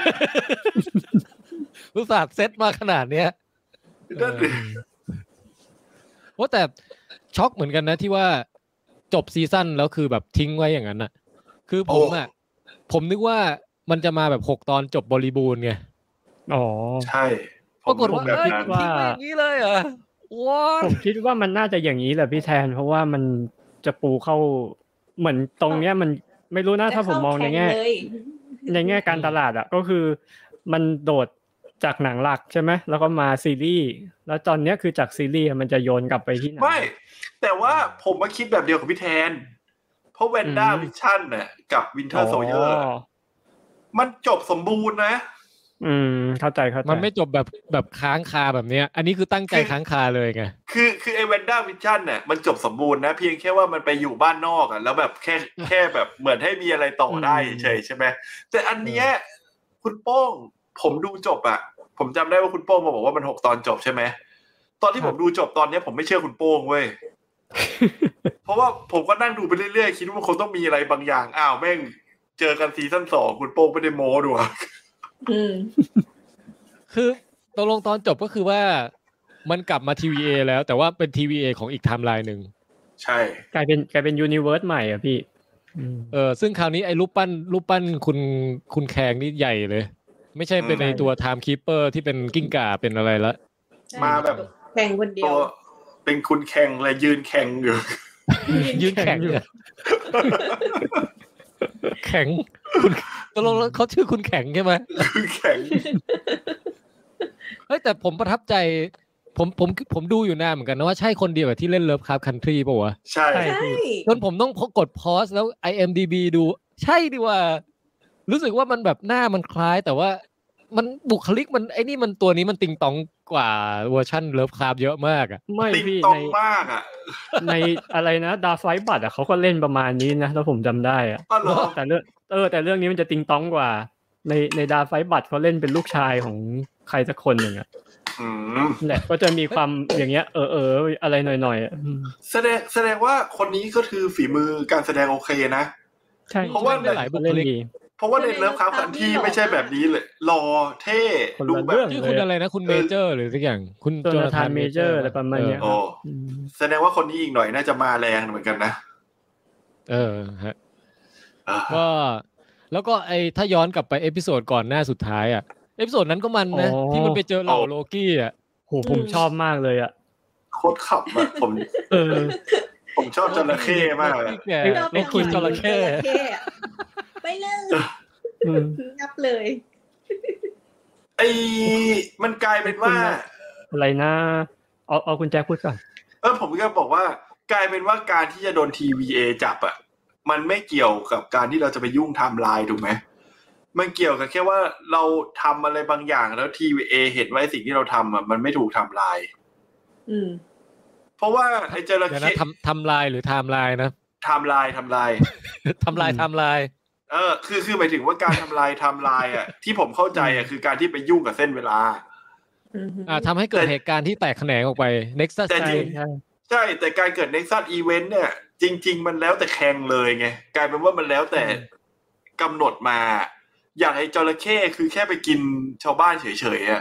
รู้สึกเซตมาขนาดเนี้ยนั่นดิว่าแต่ช็อกเหมือนกันนะที่ว่าจบซีซั่นแล้วคือแบบทิ้งไว้อย่างนั้นน่ะคือผมอ่ะผมนึกว่ามันจะมาแบบหกตอนจบบริบูรณ์ไงอ๋อใช่ปรากฏว่าแบบเอ้ยนั้นทิ้งไว้อย่างนี้เลยเหรอว้าผมคิดว่ามันน่าจะอย่างนี้แหละพี่แทน เพราะว่ามันจะปูเข้าเหมือนตรงเนี้ยมันไม่รู้นะถ้าผมมองในแง่จะเข้าแข่เลยในแง่การตลาดอ่ะก็คือมันโดดจากหนังหลักใช่ไหมแล้วก็มาซีรีส์แล้วตอนเนี้ยคือจากซีรีส์มันจะโยนกลับไปที่หนังไม่แต่ว่าผมมาคิดแบบเดียวกับพี่แทนเพราะแวนด้าอืมวิชั่นน่ะกับวินเทอร์โซเยอร์มันจบสมบูรณ์นะอืมเข้าใจเข้าใจมันไม่จบแบบแบบค้างคาแบบเนี้ยอันนี้คือตั้งใจค้างคาเลยไงคือคือไอแวนด้าวิชั่นเนี่ยมันจบสมบูรณ์นะเพียงแค่ว่ามันไปอยู่บ้านนอกอ่ะแล้วแบบแค่แค่แบบเหมือนให้มีอะไรต่อได้เฉยใช่ไหมแต่อันเนี้ยคุณโป้งผมดูจบอ่ะผมจำได้ว่าคุณโป้งมาบอกว่ามันหกตอนจบใช่ไหมตอนที่ผมดูจบตอนเนี้ยผมไม่เชื่อคุณโป้งเว้ย เพราะว่าผมก็นั่งดูไปเรื่อยๆคิดว่าคงต้องมีอะไรบางอย่างอ้าวแม่งเจอกันซีซั่นสองคุณโป้งไม่ได้โม้ด้วยอืมคือตกลงตอนจบก็คือว่ามันกลับมา ที วี เอ แล้วแต่ว่าเป็น ที วี เอ ของอีกไทม์ไลน์หนึ่งใช่กลายเป็นกลายเป็นยูนิเวิร์สใหม่อ่ะพี่อืมเออซึ่งคราวนี้ไอ้รูปปั้นรูปปั้นคุณคุณแคงนี่ใหญ่เลย ไม่ใช่เป็นในตัวไทม์คีปเปอร์ที่เป็นกิ้งก่าเป็นอะไรละมาแบบแข่งคนเดียตัว วเป็นคุณแข่งเลยยืนแข่งอยู่ยืนแข็งเนี่ยแข็งคุณตกลงแล้วเขาชื่อคุณแข็งใช่ไหมคือแข่งเฮ้ยแต่ผมประทับใจผมผมผมดูอยู่นานเหมือนกันนะว่าใช่คนเดียวกับที่เล่นเลิฟคราฟคันทรีป่ะวะใช่ใช่ใช่จนผมต้องกดพอสแล้ว ไอ เอ็ม ดี บี ดูใช่ดิว่า รู้สึกว่ามันแบบหน้ามันคล้ายแต่ว่ามันบุคลิกมันไอ้นี่มันตัวนี้มันติงตองกว่าเวอร์ชั่นเลิฟคราฟเยอะมากอ่ะไม่ติ๊งพี่ตอในงมากอ่ะในอะไรนะดาไฟบัตอ่ะเขาก็เล่นประมาณนี้นะแล้วผมจำได้อ่ะอ๋อเหรอแต่เรื่องเออแต่เรื่องนี้มันจะติงตองกว่า ในในดาไฟบัตเขาเล่นเป็นลูกชายของใครสักคนหนึ่งอ่ะอืมแหละก็จะมีความอย่างเงี้ยเออเอออะไรหน่อยๆอ่ะอืมแสดงแสดงว่าคนนี้ก็คือฝีมือการแสดงโอเคนะใช่เพราะว่าได้หลายบุคเล่นลิกดีเพราะว่าในเลิฟคราฟคันที่ไม่ใช่แบบนี้เลยหล่อเท่คนละดูแบเรื่บองชื่อคุณอะไรนะคุณเมเจอร์หรือสักอย่างคุณโจนาธานเมเจอร์อะไรประมาณเนี้ยโอ้อืมแสดงว่าคนนี้อีกหน่อยน่าจะมาแรงเหมือนกันนะเออฮะอ่าก็แล้วก็ไอถ้าย้อนกลับไปเอพิโซดก่อนหน้าสุดท้ายอ่ะเอพิโซดนั้นก็มันนะที่มันไปเจอเหล่าโลกี้อ่ะโหผมชอบมากเลยอ่ะโคตรขับอ่ะผมเออผมชอบจระเข้มากอะแกเราโลกี้จระเข้จระเข้อะไปเลยอืมนับเลยไอ้มันกลายเป็นว่าอะไรนะเอาเอาคุณแจ็คพูดก่อนเออผมก็บอกว่ากลายเป็นว่าการที่จะโดน ที วี เอ จับอ่ะมันไม่เกี่ยวกับการที่เราจะไปยุ่งไทม์ไลน์ถูกไหมมันเกี่ยวกับแค่ว่าเราทำอะไรบางอย่างแล้ว ที วี เอ เห็นว่าสิ่งที่เราทำอ่ะมันไม่ถูกไทม์ไลน์อืมเพราะว่าไอ้จระเดี๋ยวเข้นะทำทำลายหรือไทม์ไลน์นะไทม์ไลน์ไทม์ไลน์ทำลายไทม์ไลน์เออคือคือหมายถึงว่าการทำลายไทม์ไลน์อ่ะที่ผมเข้าใจอ่ะคือการที่ไปยุ่งกับเส้นเวลาอืมอ่าทำให้เกิดเหตุการณ์ที่แตกแขนงออกไป Nexus แต่ใช่จริงใช่ใช่แต่การเกิด Nexus Event เนี่ยจริง ๆ มันแล้วแต่แข่งเลยไงกลายเป็นว่ามันแล้วแต่กำหนดมา อย่างไอ้จระเข้คือแค่ไปกินชาวบ้านเฉยๆอ่ะ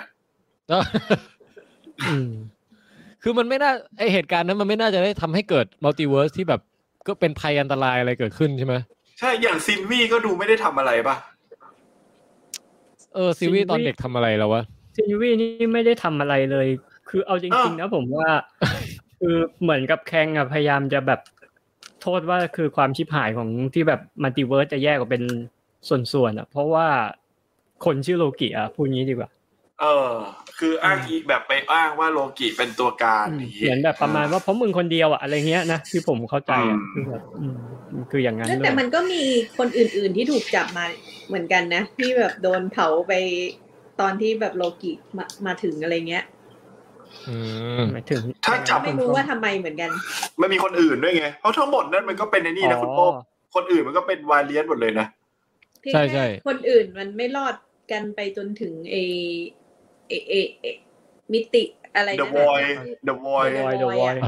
อืมคือมันไม่น่าไอเหตุการณ์นั้นมันไม่น่าจะได้ทำให้เกิดมัลติเวิร์สที่แบบก็เป็นภัยอันตรายอะไรเกิดขึ้นใช่ไหมใช่อย่างซินวี่ก็ดูไม่ได้ทำอะไรป่ะเออซีวีตอนเด็กทำอะไรแล้ววะซินวีนี่ไม่ได้ทำอะไรเลย คือเอาจริงๆนะผมว่า คือเหมือนกับแคงอะพยายามจะแบบโทษว่าคือความชิบหายของที่แบบมัลติเวิร์สจะแยกออกเป็นส่วนๆอะเพราะว่าคนชื่อโลกิอะพูดงี้ดีกว่าเออ คืออ้างอีกแบบไปอ้างว่าโลกิเป็นตัวการอืมอย่างเหมือนแบบประมาณว่าเพราะมึงคนเดียวอะอะไรเงี้ยนะที่ผมเข้าใจอะอืมคือแบบอืมคืออย่างนั้นแต่เลแต่ยมันก็มีคนอื่นๆที่ถูกจับมาเหมือนกันนะที่แบบโดนเผาไปตอนที่แบบโลกิมามาถึงอะไรเงี้ยอืมหมายถึงถ้าจับไม่รู้ว่าทำไมเหมือนกันมันมีคนอื่นด้วยไงเพราะทั้งหมดนั้นมันก็เป็นไอ้นี่นะคุณโป๊ปคนอื่นมันก็เป็นวาเลียนหมดเลยนะใช่ใช่คนอื่นมันไม่รอดกันไปจนถึงเอเอเอเอมิติอะไรนะ The Void The Void The Void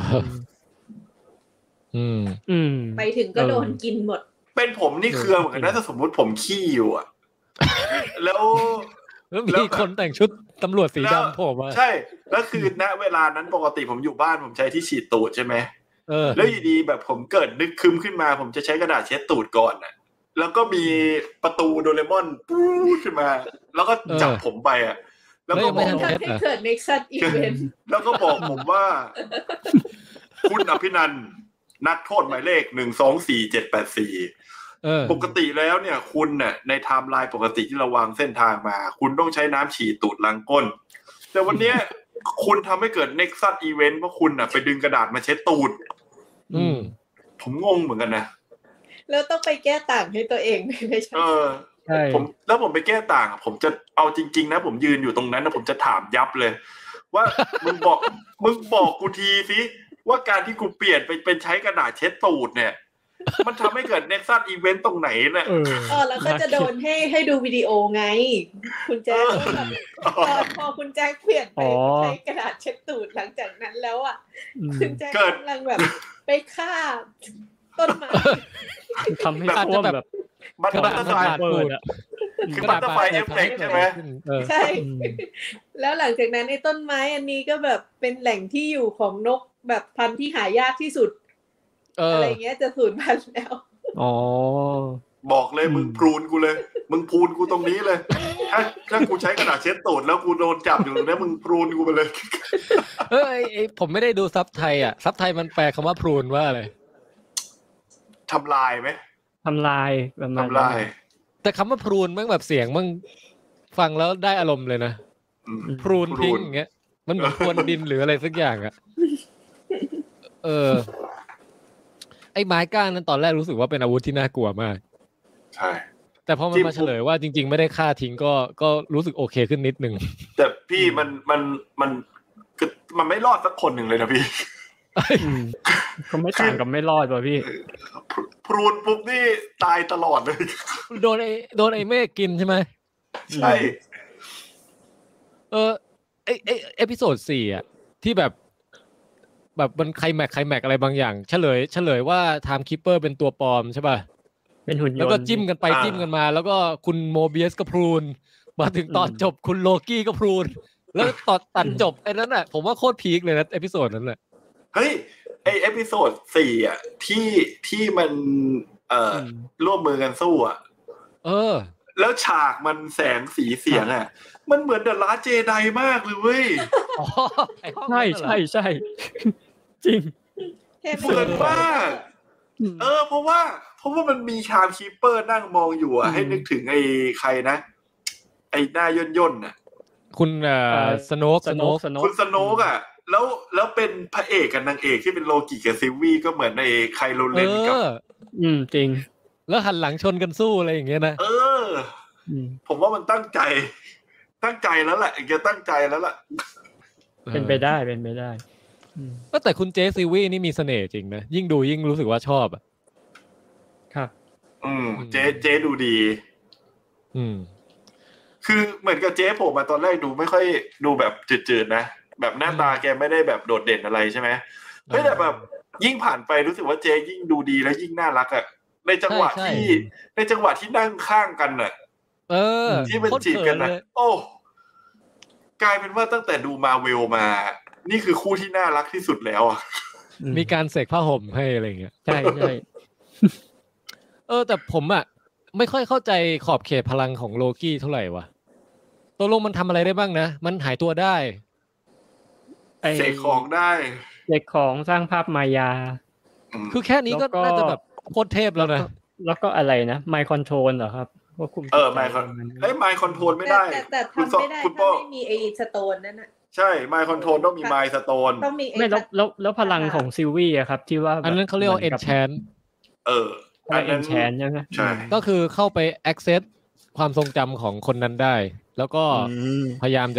อืมอืมไปถึงก็โดนกินหมดเป็นผมนี่เครือเหมือนกันนะถ้าสมมุติผมขี้อยู่อ่ะแล้วแล้วมีคนแต่งชุดตำรวจสีดำโผล่มาใช่แล้วคือณเวลานั้นปกติผมอยู่บ้านผมใช้ที่ฉีดตูดใช่ไหมเออแล้วอยู่ดีแบบผมเกิดนึกคึมขึ้นมาผมจะใช้กระดาษเช็ดตูดก่อนน่ะแล้วก็มีประตูโดเรมอนปู๊ดขึ้นมาแล้วก็จับผมไปอ่ะแล้วก็บอกให้เกิด Nexus Event แล้วก็บอกผมว่าคุณอภินันท์นักโทษหมายเลขหนึ่งสองสี่เจ็ดแปดสี่ปกติแล้วเนี่ยคุณเนี่ยในไทม์ไลน์ปกติที่เราวางเส้นทางมาคุณต้องใช้น้ำฉีดตูดล้างก้นแต่วันนี้คุณทำให้เกิด Nexus Event เพราะคุณน่ะไปดึงกระดาษมาเช็ดตูดอืมผมงงเหมือนกันนะแล้วต้องไปแก้ต่างให้ตัวเองไม่ใช่เออผมแล้วผมไปแก้ต่างผมจะเอาจริงๆนะผมยืนอยู่ตรงนั้นนะผมจะถามยับเลยว่ามึงบอกมึงบอกกูทีสิว่าการที่กูเปลี่ยนไปเป็นใช้กระดาษเช็ดตูดเนี่ยมันทำให้เกิด Nexus Event ตรงไหนเนี่ยเออแล้วก็จะโดนให้ให้ดูวิดีโอไงคุณแจ๊คตอนพอคุณแจ๊คเปลี่ยนไปใช้กระดาษเช็ดตูดหลังจากนั้นแล้วอ่ะคุณแจ๊คกำลังแบบไปฆ่าต้นไม้ทำให้ท่วมแบบบัตเตอร์ไฟเปิดอ่ะคือบัตเตอร์ไฟเอฟเฟกต์ใช่ไหมใช่แล้วหลังจากนั้นไอ้ต้นไม้อันนี้ก็แบบเป็นแหล่งที่อยู่ของนกแบบพันธุ์ที่หายากที่สุดอะไรเงี้ยจะสูญพันธุ์แล้วอ๋อบอกเลยมึงพรูนกูเลยมึงพูนกูตรงนี้เลยถ้าถ้ากูใช้กระดาษเช็ดตูดแล้วกูโดนจับอยู่ตรงนี้มึงพรูนกูไปเลยเฮ้ยผมไม่ได้ดูซับไทยอ่ะซับไทยมันแปลคำว่าพรูนว่าอะไรทำลายไหมทำลายประมาณทำลายแต่คำว่าพรูนมันแบบเสียงมันฟังแล้วได้อารมณ์เลยนะพรูนทิ้งอย่างเงี้ยมันเหมือนพรวนดินหรืออะไรสักอย่างอ่ะเออไอ้ไม้ก้านนั้นตอนแรกรู้สึกว่าเป็นอาวุธที่น่ากลัวมากใช่แต่พอมันมาเฉลยว่าจริงๆไม่ได้ฆ่าทิ้งก็ก็รู้สึกโอเคขึ้นนิดนึงแต่พี่มันมันมันคือมันไม่รอดสักคนหนึ่งเลยนะพี่ก็ไม่ต่างกับไม่รอดป่ะพี่พรูนปุ๊บนี่ตายตลอดเลยโดนไอ้โดนไอ้เมฆกินใช่ไหมใช่เออไอ้ไอ้เอพิโซดสี่อ่ะที่แบบแบบมันไคลแม็กไคลแม็กอะไรบางอย่างเฉลยเฉลยว่าไทม์คีปเปอร์เป็นตัวปลอมใช่ป่ะเป็นหุ่นยนต์แล้วก็จิ้มกันไปจิ้มกันมาแล้วก็คุณโมเบียสก็พรูนมาถึงตอนจบคุณโลกี้ก็พรูนแล้วตอนตัดจบไอ้นั้นน่ะผมว่าโคตรพีคเลยนะเอพิโซดนั้นแหละเฮ้ยไอเอพิโซดสี่อ่ะที่ที่มันเอ่อร่วมมือกันสู้อ่ะเออแล้วฉากมันแสงสีเสียงอ่ะมันเหมือนเดอะลาสต์เจไดมากเลยเว้ยอ๋อใช่ใช่ใช่จริงเหมือนมากเออเพราะว่าเพราะว่ามันมีชามคีปเปอร์นั่งมองอยู่อ่ะให้นึกถึงไอ้ใครนะไอ้หน้าย่นย่นอ่ะคุณเอ่อสโนกสโนกคุณสโนกอ่ะแล้วแล้วเป็นพระเอกกับนางเอกที่เป็นโลกิกับซิลวี่ก็เหมือนในไคโรเลนกับอืมจริงแล้วหันหลังชนกันสู้อะไรอย่างเงี้ยนะเออผมว่ามันตั้งใจตั้งใจแล้วแหละแกตั้งใจแล้วล่ะเป็นไปได้เป็นไปได้แต่คุณเจซิวี่นี่มีเสน่ห์จริงนะยิ่งดูยิ่งรู้สึกว่าชอบอ่ะครับอืมเจเจดูดีอืมคือเหมือนกับเจโผล่มาตอนแรกดูไม่ค่อยดูแบบจืดๆนะแบบหน้าตาแกไม่ได้แบบโดดเด่นอะไรใช่ไหมเฮ้ยแต่แบบยิ่งผ่านไปรู้สึกว่าเจยิ่งดูดีแล้วยิ่งน่ารักอ่ะในจังหวะที่ในจังหวะที่นั่งข้างกันน่ะเออที่มันจีบกันนะโอ้กลายเป็นว่าตั้งแต่ดูมาเวลมานี่คือคู่ที่น่ารักที่สุดแล้วอ่ะมีการเสกผ้าห่มให้อะไรอย่างเงี้ยใช่ใช่เออแต่ผมอ่ะไม่ค่อยเข้าใจขอบเขตพลังของโลกี้เท่าไหร่วะตัวลงมันทำอะไรได้บ้างนะมันหายตัวได้เสกของได้เสกของสร้างภาพมายาคือแค่นี้ก็น่าจะแบบโคตรเทพแล้วนะแล้วก็อะไรนะไมค์คอนโทรลเหรอครับว่าคุมเออไมค์คอนเอ้ยไมค์คอนโทรลไม่ได้แต่ทำไม่ได้ถ้าไม่มีไอ้สโตนนั่นน่ะใช่ไมค์คอนโทรลต้องมีไมค์สโตนต้องมีไม่แล้วแล้วแล้วพลังของซิลวี่อะครับที่ว่าอันนั้นเขาเรียกว่าเอนแชนเอออันนั้นเอนแชนใช่ไหมใช่ก็คือเข้าไป access ความทรงจำของคนนั้นได้แล้วก็พยายามจะแบบ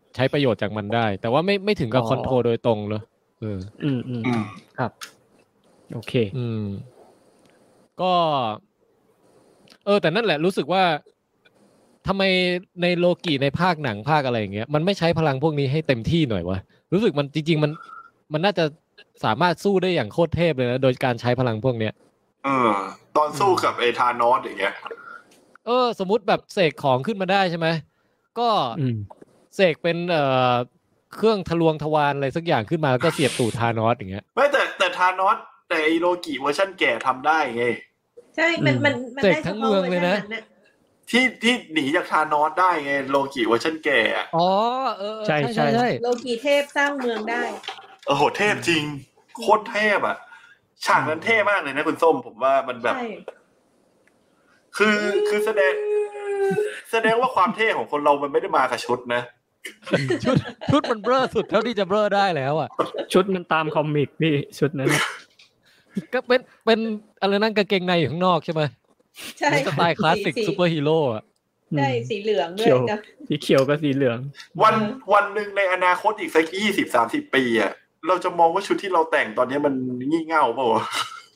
ใช้ประโยชน์จากมันได้แต่ว่าไม่ไม่ถึงกับคอนโทรลโดยตรงเลยเอออืมอืมครับโอเคอืมก็เออแต่นั่นแหละรู้สึกว่าทำไมในโลกิในภาคหนังภาคอะไรอย่างเงี้ยมันไม่ใช้พลังพวกนี้ให้เต็มที่หน่อยวะรู้สึกมันจริงๆมันมันน่าจะสามารถสู้ได้อย่างโคตรเทพเลยนะโดยการใช้พลังพวกเนี้ยเออตอนสู้กับไอ้ธานอสอย่างเงี้ยเออสมมุติแบบเสกของขึ้นมาได้ใช่ไหมก็เสกเป็นเอ่อเครื่องทะลวงทวารอะไรสักอย่างขึ้นมาแล้วก็เสียบตูดธานอสอย่างเงี้ยไม่แต่แต่ธานอสแต่ไอ้โลกิเวอร์ชันแก่ทำได้ไงใช่มันมันมันได้ทั้งเมืองเลยนะที่ที่หนีจากธานอสได้ไงโลกิเวอร์ชันแก่อ๋อเออใช่ใช่ใช่โลกิเทพสร้างเมืองได้โอ้โหเทพจริงโคตรเทพอ่ะฉากนั้นเท่มากเลยนะคุณส้มผมว่ามันแบบคือคือแสดงแสดงว่าความเท่ของคนเรามันไม่ได้มากับชุดนะชุดชุดมันเบ้อสุดเท่าที่จะเบ้อได้แล้วอ่ะชุดมันตามคอมิกนี่ชุดนั้นก็เป็นเป็นอะไรนั่นกางเกงในอยู่ข้างนอกใช่ไหมใช่สไตล์คลาสสิกซูเปอร์ฮีโร่อ่ะใช่สีเหลืองด้วยนะสีเขียวกับสีเหลืองวันวันหนึ่งในอนาคตอีกสักยี่สิบสามสิบปีอ่ะเราจะมองว่าชุดที่เราแต่งตอนนี้มันงี่เง่าเปล่าวะ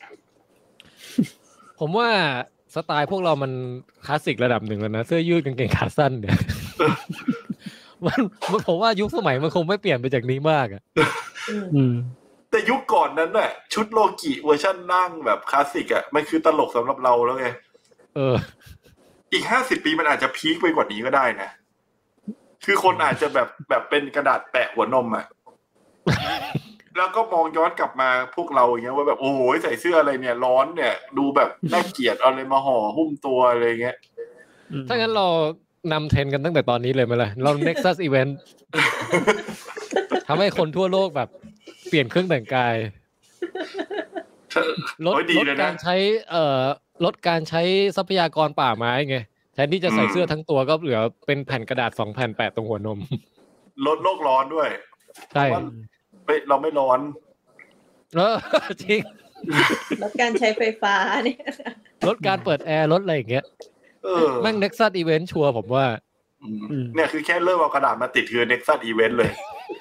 ผมว่าสไตล์พวกเรามันคลาสสิกระดับหนึ่งแล้วนะเสื้อยืดกางเกงขาสั้นเนี่ยมันผมว่ายุคสมัยมันคงไม่เปลี่ยนไปจากนี้มากอ่ะแต่ยุคก่อนนั้นน่ะชุดโลกิเวอร์ชันนั่งแบบคลาสสิกอ่ะมันคือตลกสำหรับเราแล้วไงเอออีกห้าสิบปีมันอาจจะพีคไปกว่านี้ก็ได้นะคือคนอาจจะแบบแบบเป็นกระดาษแปะหัวนมอ่ะแล้วก็มองย้อนกลับมาพวกเราอย่างเงี้ยว่าแบบโอ้โหใส่เสื้ออะไรเนี่ยร้อนเนี่ยดูแบบน่าเกลียดเอาอะไรมาห่อหุ้มตัวอะไรเงี้ยถ้างั้นเรานำเทรนกันตั้งแต่ตอนนี้เลยไหมล่ะเรา Nexus Event ทำให้คนทั่วโลกแบบเปลี่ยนเครื่องแต่งกายลดลดการใช้เอ่อลดการใช้ทรัพยากรป่าไม้ไงแทนที่จะใส่เสื้อทั้งตัวก็เหลือเป็นแผ่นกระดาษสองแผ่นแปะตรงหัวนมลดโลกร้อนด้วยใช่เราไม่ร้อนเออจริงลดการใช้ไฟฟ้าเนี่ยลดการเปิดแอร์ลดอะไรอย่างเงี้ยเออแม่ง Nexus Event ชัวร์ผมว่าเนี่ยคือแค่เริ่มเอากระดาษมาติดคือ Nexus Event เลย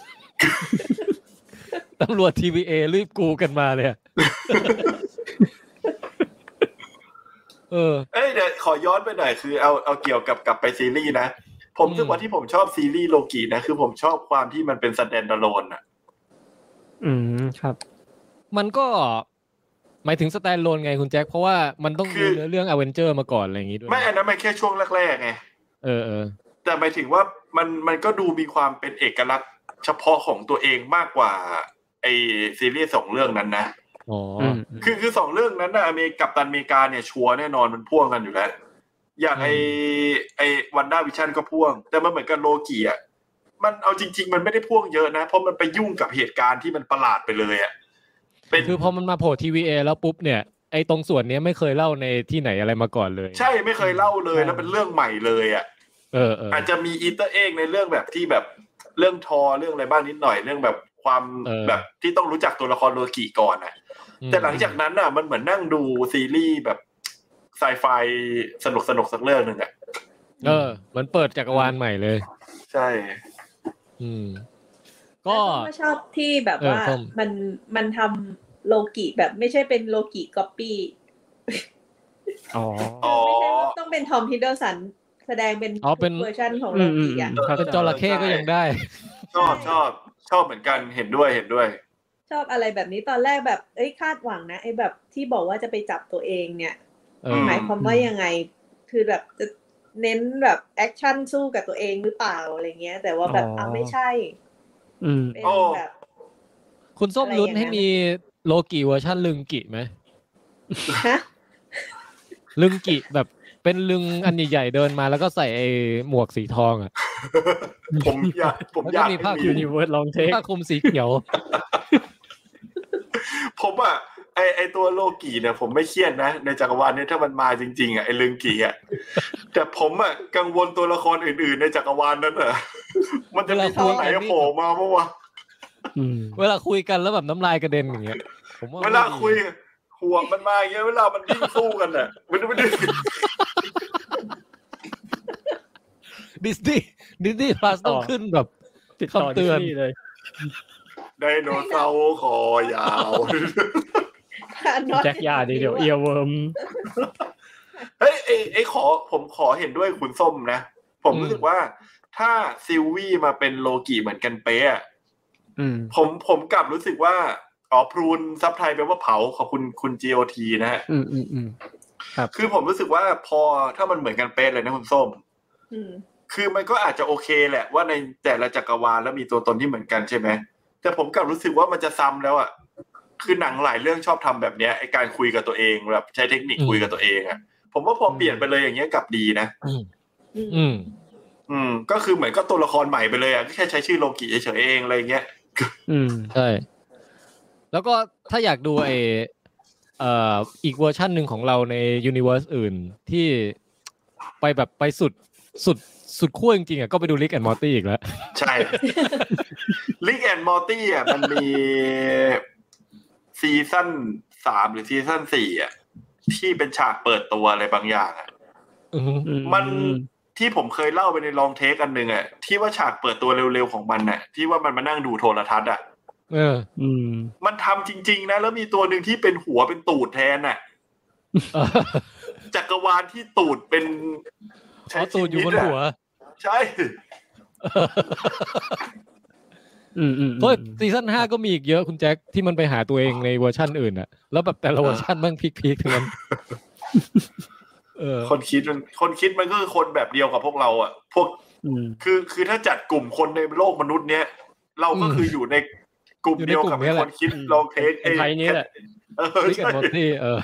ตำรวจ ที วี เอ รีบกูกันมาเลยเออเอ้ยเดี๋ยวขอย้อนไปหน่อยคือเอาเอาเกี่ยวกับกลับไปซีรีส์นะผมรู้สึกว่าที่ผมชอบซีรีส์โลกินะคือผมชอบความที่มันเป็น standalone อ่ะอืมครับมันก็หมายถึง standalone ไงคุณแจ็คเพราะว่ามันต้องมีเรื่อง Avenger มาก่อนอะไรอย่างงี้ด้วยไม่อันนั้นมันแค่ช่วงแรกๆไงเออๆแต่หมายถึงว่ามันมันก็ดูมีความเป็นเอกลักษณ์เฉพาะของตัวเองมากกว่าไอ้ซีรีส์สองเรื่องนั้นนะอ๋อคือคือสองเรื่องนั้นนะอเมริกากัปตันอเมริกาเนี่ยชัวร์แน่นอนมันพ่วงกันอยู่แล้วอย่างไอ้ไอ้วันด้าวิชั่นก็พ่วงแต่มันเหมือนกับโลกิอ่ะมันเอาจริงๆมันไม่ได้พ่วงเยอะนะเพราะมันไปยุ่งกับเหตุการณ์ที่มันประหลาดไปเลยอ่ะเป็นคือพอมันมาโผล่ ที วี เอ แล้วปุ๊บเนี่ยไอ้ตรงส่วนนี้ไม่เคยเล่าในที่ไหนอะไรมาก่อนเลยใช่ไม่เคยเล่าเลยแล้วเป็นเรื่องใหม่เลยอ่ะเออๆอาจจะมีอีสเตอร์เอ็กในเรื่องแบบที่แบบเรื่องทอเรื่องอะไรบ้างนิดหน่อยเรื่องแบบความแบบที่ต้องรู้จักตัวละครโลกิก่อนน่ะแต่หลังจากนั้นน่ะมันเหมือนนั่งดูซีรีส์แบบไซไฟสนุกสนุกสักเรื่องนึงอ่ะเออเหมือนเปิดจักรวาลใหม่เลยใช่อืมก็ชอบที่แบบว่ามันมันทำโลกิแบบไม่ใช่เป็นโลกิก๊อปปี้อ๋อไม่ใช่ว่าต้องเป็นทอมฮิดเดิลสันแสดงเป็นเวอร์ชันของโลกิอ่ะเป็นจระเข้ก็ยังได้ชอบชอบชอบเหมือนกันเห็นด้วยเห็นด้วยชอบอะไรแบบนี้ตอนแรกแบบเอ้ยคาดหวังนะไอ้แบบที่บอกว่าจะไปจับตัวเองเนี่ยหมายความว่ายังไงคือแบบจะเน้นแบบแอคชั่นสู้กับตัวเองหรือเปล่าอะไรเงี้ยแต่ว่าแบบอ้าวไม่ใช่เป็นแบบคุณส้มลุ้นให้มีโลกิเวอร์ชันลึงกิไหมฮะลึงกิแบบเป็นลึงอันใหญ่ๆเดินมาแล้วก็ใส่ไอ้หมวกสีทองอ่ะผมอยากผมอยากมีผ้ายูนิเวิร์สลองเทคผ้าคลุมสีเขียวผมอ่ะไอไอตัวโลกิเนี่ยผมไม่เครียดนะในจักรวาลนี้ถ้ามันมาจริงๆอ่ะไอลึงกิอ่ะแต่ผมอ่ะกังวลตัวละครอื่นๆในจักรวาลนั้นอ่ะมันจะมีตัวไหนโผล่มาเมื่อวะเวลาคุยกันแล้วแบบน้ำลายกระเด็นอย่างเงี้ยผมว่าเวลาคุยหัวมันมาอย่างเงี้ยเวลามันยิ่งสู้กันอ่ะมันไม่ได้ดิสนีย์ดิสนีย์พลัสต้องขึ้นแบบติดต่อดิสนีย์เลยไดโนเสาร์คอยาวแจ็คยาดิเดี๋ยวเอียร์เวิร์มเฮ้ยไอ้ไอ้ขอผมขอเห็นด้วยคุณส้มนะผมรู้สึกว่าถ้าซิลวี่มาเป็นโลกิเหมือนกันเป๊ะผมผมกลับรู้สึกว่าอ๋อพรูนซับไทยแปลว่าเผาขอบคุณคุณ จี โอ ที นะฮะอืมอืมอืมครับคือผมรู้สึกว่าพอถ้ามันเหมือนกันเป๊ะเลยนะคุณส้มคือมันก็อาจจะโอเคแหละว่าในแต่ละจักรวาลแล้วมีตัวตนที่เหมือนกันใช่ไหมแต่ผมกลับรู้สึกว่ามันจะซ้ำแล้วอ่ะคือหนังหลายเรื่องชอบทำแบบเนี้ยไอ้การคุยกับตัวเองแบบใช้เทคนิคคุยกับตัวเองอ่ะผมว่าพอเปลี่ยนไปเลยอย่างเงี้ยกลับดีนะอืมอืมอืมก็คือเหมือนก็ตัวละครใหม่ไปเลยอ่ะแค่ใช้ชื่อโลกิเฉยๆเองอะไรเงี้ยอืมใช่แล้วก็ถ้าอยากดูไอ้เอ่ออีกเวอร์ชันหนึ่งของเราในยูนิเวอร์สอื่นที่ไปแบบไปสุดสุดสุดขั้วจริงๆอ่ะก็ไปดู Rick and Morty อีกแล้วใช่ Rick and Morty อ่ะมันมีซีซั่นสามหรือซีซั่นสี่อ่ะที่เป็นฉากเปิดตัวอะไรบางอย่างอ่ะมันที่ผมเคยเล่าไปในลองเทคอันนึงอ่ะที่ว่าฉากเปิดตัวเร็วๆของมันน่ะที่ว่ามันมานั่งดูโทรทัศน์อ่ะเอออืมมันทำจริงๆนะแล้วมีตัวหนึ่งที่เป็นหัวเป็นตูดแทนน่ะจักรวาลที่ตูดเป็นใช้ตูดอยู่บนหัวใช่อืมๆเพราะซีซั่นห้าก็มีอีกเยอะคุณแจ็คที่มันไปหาตัวเองในเวอร์ชั่นอื่นน่ะแล้วแบบแต่ละเวอร์ชั่นมันพีคๆทั้งนั้นเออคนคิดมันคนคิดมันก็คือคนแบบเดียวกับพวกเราอ่ะพวกคือคือถ้าจัดกลุ่มคนในโลกมนุษย์เนี้ยเราก็คืออยู่ในกลุ่มเดียวกับคนคิดลองเทคไอ้ไทยนี่แหละเออริกแอนด์มอร์ตี้เออ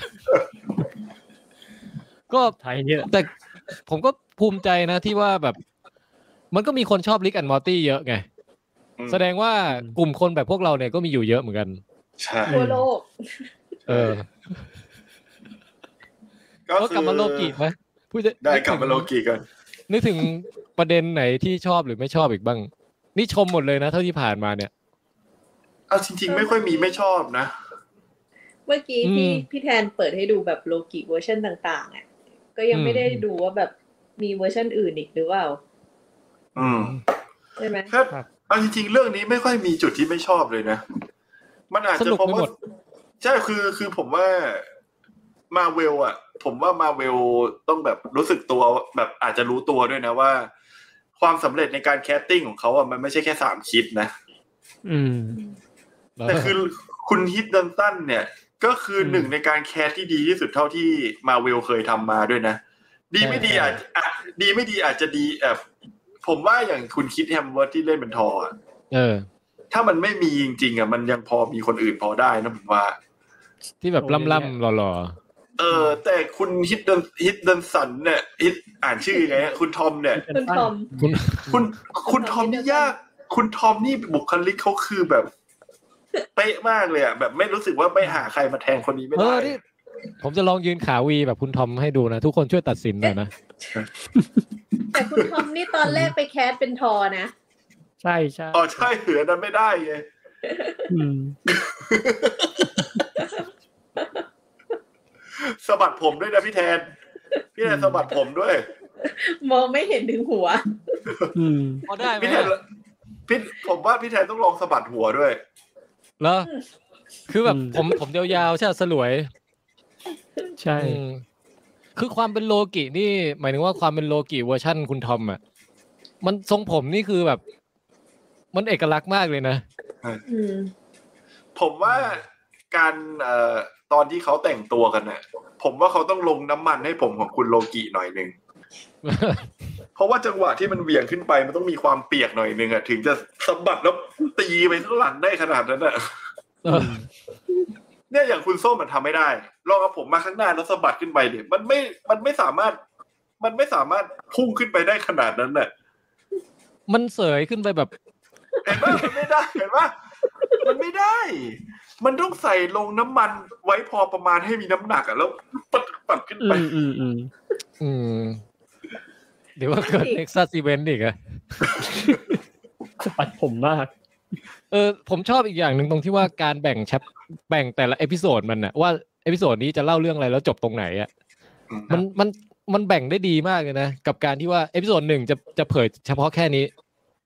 ก็ไทยเนี่ยแต่ผมก็ภูมิใจนะที่ว่าแบบมันก็มีคนชอบริกแอนด์มอร์ตี้เยอะไงแสดงว่ากลุ่มคนแบบพวกเราเนี่ยก็มีอยู่เยอะเหมือนกันใช่ทั่วโลกเออก็กลับมาโลกิไหมพูดได้กลับมาโลกิกันนึกถึงประเด็นไหนที่ชอบหรือไม่ชอบอีกบ้างนี่ชมหมดเลยนะเท่าที่ผ่านมาเนี่ยเอาจริงๆไม่ค่อยมีไม่ชอบนะเมื่อกี้ที่พี่แทนเปิดให้ดูแบบโลกิเวอร์ชันต่างๆอ่ะก็ยังไม่ได้ดูว่าแบบมีเวอร์ชันอื่นอีกหรือเปล่าอืมใช่ไหมครับเอาจริงๆเรื่องนี้ไม่ค่อยมีจุดที่ไม่ชอบเลยนะมันอาจจะเพราะว่าใช่คือคือผมว่ามาเวลอ่ะผมว่ามาเวลต้องแบบรู้สึกตัวแบบอาจจะรู้ตัวด้วยนะว่าความสำเร็จในการแคสติ้งของเขาอ่ะมันไม่ใช่แค่สามคิดนะอืมแต่คือคุณฮิตดันตันเนี่ยก็คือหนึ่งในการแคสที่ดีที่สุดเท่าที่มาเวลเคยทำมาด้วยนะดีไม่ดีอาจดีไม่ดีอาจจะดีแบบผมว่าอย่างคุณคิดแฮมเวิร์ดที่เล่นเป็นทออ่ะเออถ้ามันไม่มีจริงๆอ่ะมันยังพอมีคนอื่นพอได้นะผมว่าที่แบบล่ำๆหล่อๆเออแต่คุณฮิตดันฮิตดันสันเนี่ยฮิตอ่านชื่อไงคุณทอมเนี่ยคุณทอมคุณคุณคุณทอมนี่ยากคุณทอมนี่บุคลิกเขาคือแบบเป๊ะมากเลยอ่ะแบบไม่รู้สึกว่าไม่หาใครมาแทนคนนี้ไม่ได้ผมจะลองยืนขาวีแบบคุณทอมให้ดูนะทุกคนช่วยตัดสินหน่อยนะแต่คุณทอมนี่ตอนแรกไปแคสเป็นทอนะใช่ใช่อ๋อใช่เหลือนั้นไม่ได้ไงสะบัดผมด้วยนะพี่แทนพี่แทนสะบัดผมด้วยมองไม่เห็นถึงหัวพอได้ไหมพี่แทนพี่ผมว่าพี่แทนต้องลองสะบัดหัวด้วยแล้วคือแบบผมผมยาวๆใช่สลวยใช่คือความเป็นโลกินี่หมายถึงว่าความเป็นโลกิเวอร์ชั่นคุณทอมอ่ะมันทรงผมนี่คือแบบมันเอกลักษณ์มากเลยนะผมว่าการเอ่อตอนที่เขาแต่งตัวกันน่ะผมว่าเขาต้องลงน้ำมันให้ผมของคุณโลกิหน่อยนึงเพราะว่าจังหวะที่มันเหวี่ยงขึ้นไปมันต้องมีความเปียกหน่อยนึงอ่ะถึงจะสะบัดแล้วตีไปข้างหลังได้ขนาดนั้นอ่ะเนี่ยอย่างคุณส้มมันทำไม่ได้ลองเอาผมมาข้างหน้าแล้วสะบัดขึ้นไปเนี่ยมันไม่มันไม่สามารถมันไม่สามารถพุ่งขึ้นไปได้ขนาดนั้นน่ะมันเสยขึ้นไปแบบเห็นป่ะมันไม่ได้เห็นป่ะมันไม่ได้มันต้องใส่ลงน้ำมันไว้พอประมาณให้มีน้ำหนักอ่ะแล้วปัดปัดขึ้นไปอืมอืมอืมเดี๋ยวว่าเกิด Nexus Event อีกอ่ะปัดผมมากเออผมชอบอีกอย่างนึงตรงที่ว่าการแบ่งแชปแบ่งแต่ละเอพิโซดมันน่ะว่าเอพิโซดนี้จะเล่าเรื่องอะไรแล้วจบตรงไหนอ่ะมันมันมันแบ่งได้ดีมากเลยนะกับการที่ว่าเอพิโซดหนึ่งจะจะเผยเฉพาะแค่นี้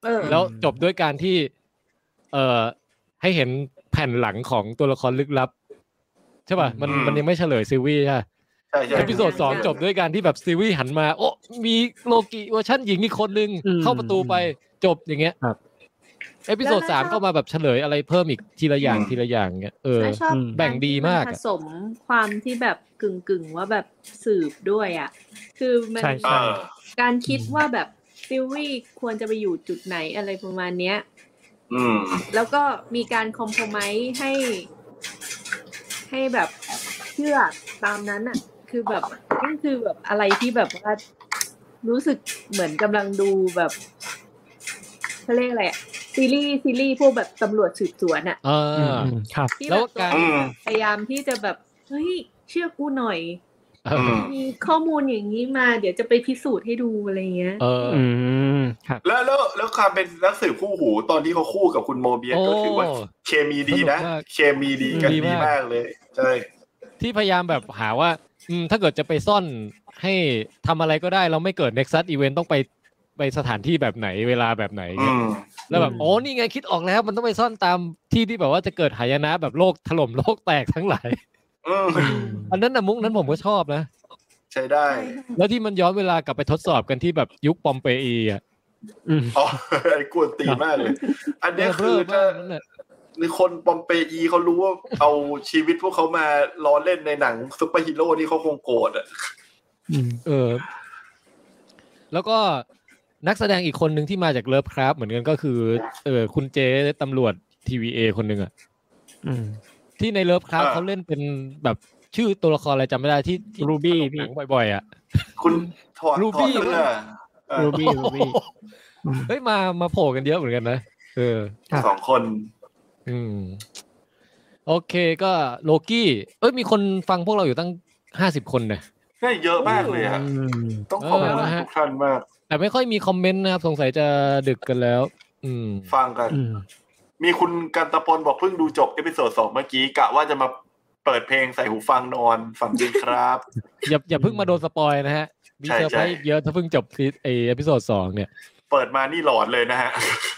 แล้วจบด้วยการที่เอ่อให้เห็นแผ่นหลังของตัวละครลึกลับใช่ป่ะมันมันยังไม่เฉลยซิวี่ใช่ใช่ใช่เอพิโซดสองจบด้วยการที่แบบซิวี่หันมาโอ้มีโลกิเวอร์ชั่นหญิงอีกคนนึงเข้าประตูไปจบอย่างเงี้ยเอพิโซดสามก็มาแบบเฉลยอะไรเพิ่มอีกทีละอย่างทีละอย่างเงี้ยเออแบ่งดีมากผสมความที่แบบกึ่งๆว่าแบบสืบด้วยอ่ะคือมันการคิดว่าแบบซิวี่ควรจะไปอยู่จุดไหนอะไรประมาณเนี้ยแล้วก็มีการคอมโพรไมซ์ให้ให้แบบเชื่อตามนั้นอ่ะคือแบบนั่นคือแบบอะไรที่แบบว่ารู้สึกเหมือนกำลังดูแบบเขาเรียกอะไรอ่ะซีรีส์ซีรีส์พวกแบบตำรวจสืบสวนอ่ะอ่าครับแล้วการพยายามที่จะแบบเฮ้ยเชื่อกูหน่อยมีข้อมูลอย่างนี้มาเดี๋ยวจะไปพิสูจน์ให้ดูอะไรเงี้ยเออครับแล้วแล้วแล้วความเป็นนักสืบคู่หูตอนที่เขาคู่กับคุณโมเบียสก็ถือว่าเคมีดีนะเคมีดีกันดีมากเลยใช่ที่พยายามแบบหาว่าถ้าเกิดจะไปซ่อนให้ทำอะไรก็ได้เราไม่เกิด Nexus Event ต้องไปไปสถานที่แบบไหนเวลาแบบไหนเนี่ยแล้วแบบโอ้นี่ไงคิดออกแล้วมันต้องไปซ่อนตามที่ที่แบบว่าจะเกิดหายนะแบบโลกถล่มโลกแตกทั้งหลายอันนั้นนะมุกนั้นผมก็ชอบนะใช่ได้แล้วที่มันย้อนเวลากลับไปทดสอบกันที่แบบยุคปอมเปอีอ่ะอ๋อไอ้กวนตีมากเลยอันนี้คือถ้าหรือคนปอมเปอีเขารู้ว่าเอาชีวิตพวกเขามาล้อเล่นในหนังซุปเปอร์ฮีโร่ที่เขาคงโกรธอ่ะเออแล้วก็นักแสดงอีกคนนึงที่มาจากเลิฟคราฟเหมือนกันก็คือเออคุณเจตำรวจ ที วี เอ คนนึงอ่ะที่ในเลิฟคราฟเขาเล่นเป็นแบบชื่อตัวละครอะไรจำไม่ได้ที่รูบี้พี่บ่อยๆอ่ะคุณถอดรูบี้รูบี้รูบี้เฮ้ยมามาโผล่กันเยอะเหมือนกันนะเออสองคนอืมโอเคก็โลกี้เอ้ยมีคนฟังพวกเราอยู่ตั้งห้าสิบคนเนี่ยได้เยอะมากเลยอ่ะต้องขอบคุณทุกท่านมากแต่ไม่ค่อยมีคอมเมนต์นะครับสงสัยจะดึกกันแล้วอืมฟังกันมีคุณกันตะพลบอกเพิ่งดูจบเอพิโซดสองเมื่อกี้กะว่าจะมาเปิดเพลงใส่หูฟังนอนฝันดีครับอย่าอย่าเพิ่งมาโดนสปอยนะฮะมีเซอร์ไพรส์เยอะถ้าเพิ่งจบไอเอพิโซดสองเนี่ยเปิดมานี่หลอนเลยนะฮะ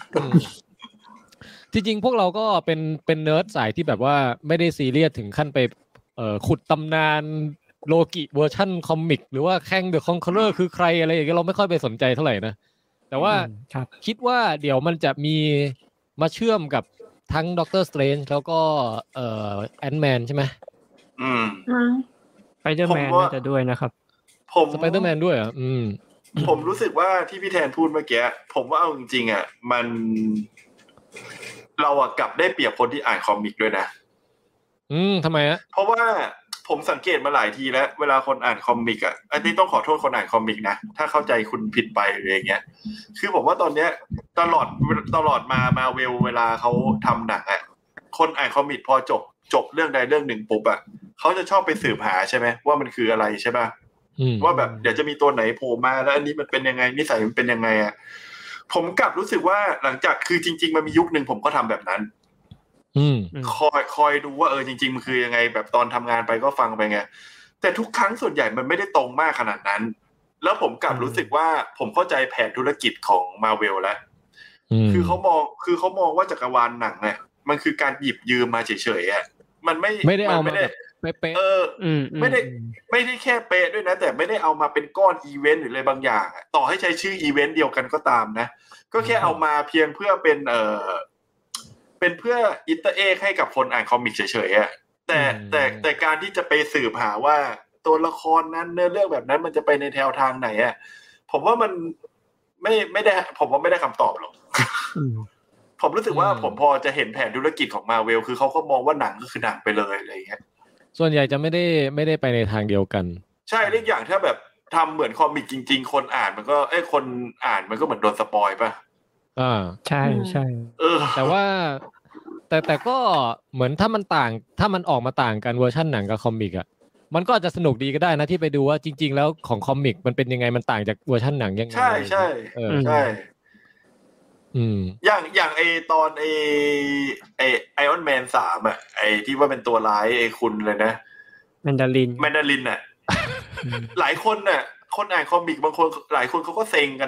จริงๆพวกเราก็เป็นเป็นเนิร์ดสายที่แบบว่าไม่ได้ซีเรียสถึงขั้นไปเอ่อขุดตำนานโลกิเวอร์ชั่นคอมิกหรือว่าแข่งเดอะคอนเคอเรอร์คือใครอะไรอย่างเงี้ยเราไม่ค่อยไปสนใจเท่าไหร่นะแต่ว่าคิดว่าเดี๋ยวมันจะมีมาเชื่อมกับทั้งด็อกเตอร์สเตรนจ์แล้วก็เอ่อแอนท์แมนใช่ไหมอืมสไปเดอร์แมนน่าจะด้วยนะครับผมสไปเดอร์แมนด้วยอ่ะอืมผมรู้สึกว่าที่พี่แทนพูดเมื่อกี้ผมว่าเอาจริงๆอ่ะมันเราอ่ะกลับได้เปรียบคนที่อ่านคอมิกด้วยนะอืมทำไมอ่ะเพราะว่าผมสังเกตมาหลายทีแล้วเวลาคนอ่านคอมิกอ่ะอันนี้ต้องขอโทษคนอ่านคอมิกนะถ้าเข้าใจคุณผิดไปอะไรอย่างเงี้ยคือผมว่าตอนเนี้ยตลอดตลอดมามาเวลเวลาเขาทำหนังอ่ะคนอ่านคอมิกพอจบจบเรื่องใดเรื่องหนึ่งปุ๊บอ่ะเขาจะชอบไปสืบหาใช่ไหมว่ามันคืออะไรใช่ป่ะว่าแบบเดี๋ยวจะมีตัวไหนโผล่มาแล้วอันนี้มันเป็นยังไงนิสัยมันเป็นยังไงอ่ะผมกลับรู้สึกว่าหลังจากคือจริงๆมันมียุคนึงผมก็ทำแบบนั้นคอยคอยดูว่าเออจริงๆมันคือยังไงแบบตอนทำงานไปก็ฟังไปไงแต่ทุกครั้งส่วนใหญ่มันไม่ได้ตรงมากขนาดนั้นแล้วผมกลับรู้สึกว่าผมเข้าใจแผนธุรกิจของ Marvel แล้วคือเขามองคือเขามองว่าจักรวาลหนังเนี่ยมันคือการหยิบยืมมาเฉยๆอ่ะมันไม่ไม่ได้เอามาแบบเป๊ะเออไม่ได้ไม่ได้แค่เป๊ะด้วยนะแต่ไม่ได้เอามาเป็นก้อนอีเวนต์หรืออะไรบางอย่างต่อให้ใช้ชื่ออีเวนต์เดียวกันก็ตามนะก็แค่เอามาเพียงเพื่อเป็นเออเป็นเพื่ออินเตอร์เอ็กให้กับคนอ่านคอมิกเฉยๆอ่ะแต่แต่แต่การที่จะไปสืบหาว่าตัวละครนั้นเนื้อเรื่องแบบนั้นมันจะไปในแนวทางไหนอ่ะผมว่ามันไม่ไม่ได้ผมว่าไม่ได้คำตอบหรอกผมรู้สึกว่าผมพอจะเห็นแผนธุรกิจของ Marvel คือเขาก็มองว่าหนังก็คือหนังไปเลยอะไรอย่างเงี้ยส่วนใหญ่จะไม่ได้ไม่ได้ไปในทางเดียวกันใช่เรื่องอย่างถ้าแบบทำเหมือนคอมิกจริงๆคนอ่านมันก็เอ้คนอ่านมันก็เหมือนโดนสปอยป่ะอ่าใช่ใช่เออแต่ว่าแต่แต่ก็เหมือนถ้ามันต่างถ้ามันออกมาต่างกันเวอร์ชันหนังกับคอมิกอ่ะมันก็อาจจะสนุกดีก็ได้นะที่ไปดูว่าจริงๆแล้วของคอมิกมันเป็นยังไงมันต่างจากเวอร์ชันหนังยังไงใช่ใช่เออใช่อืมอย่างอย่างไอตอนไอไอไอออนแมนสามอ่ะไอที่ว่าเป็นตัวร้ายไอคุณเลยนะแมนดารินแมนดารินน่ะหลายคนน่ะคนอ่านคอมิกบางคนหลายคนเขาก็เซ็งกันนะ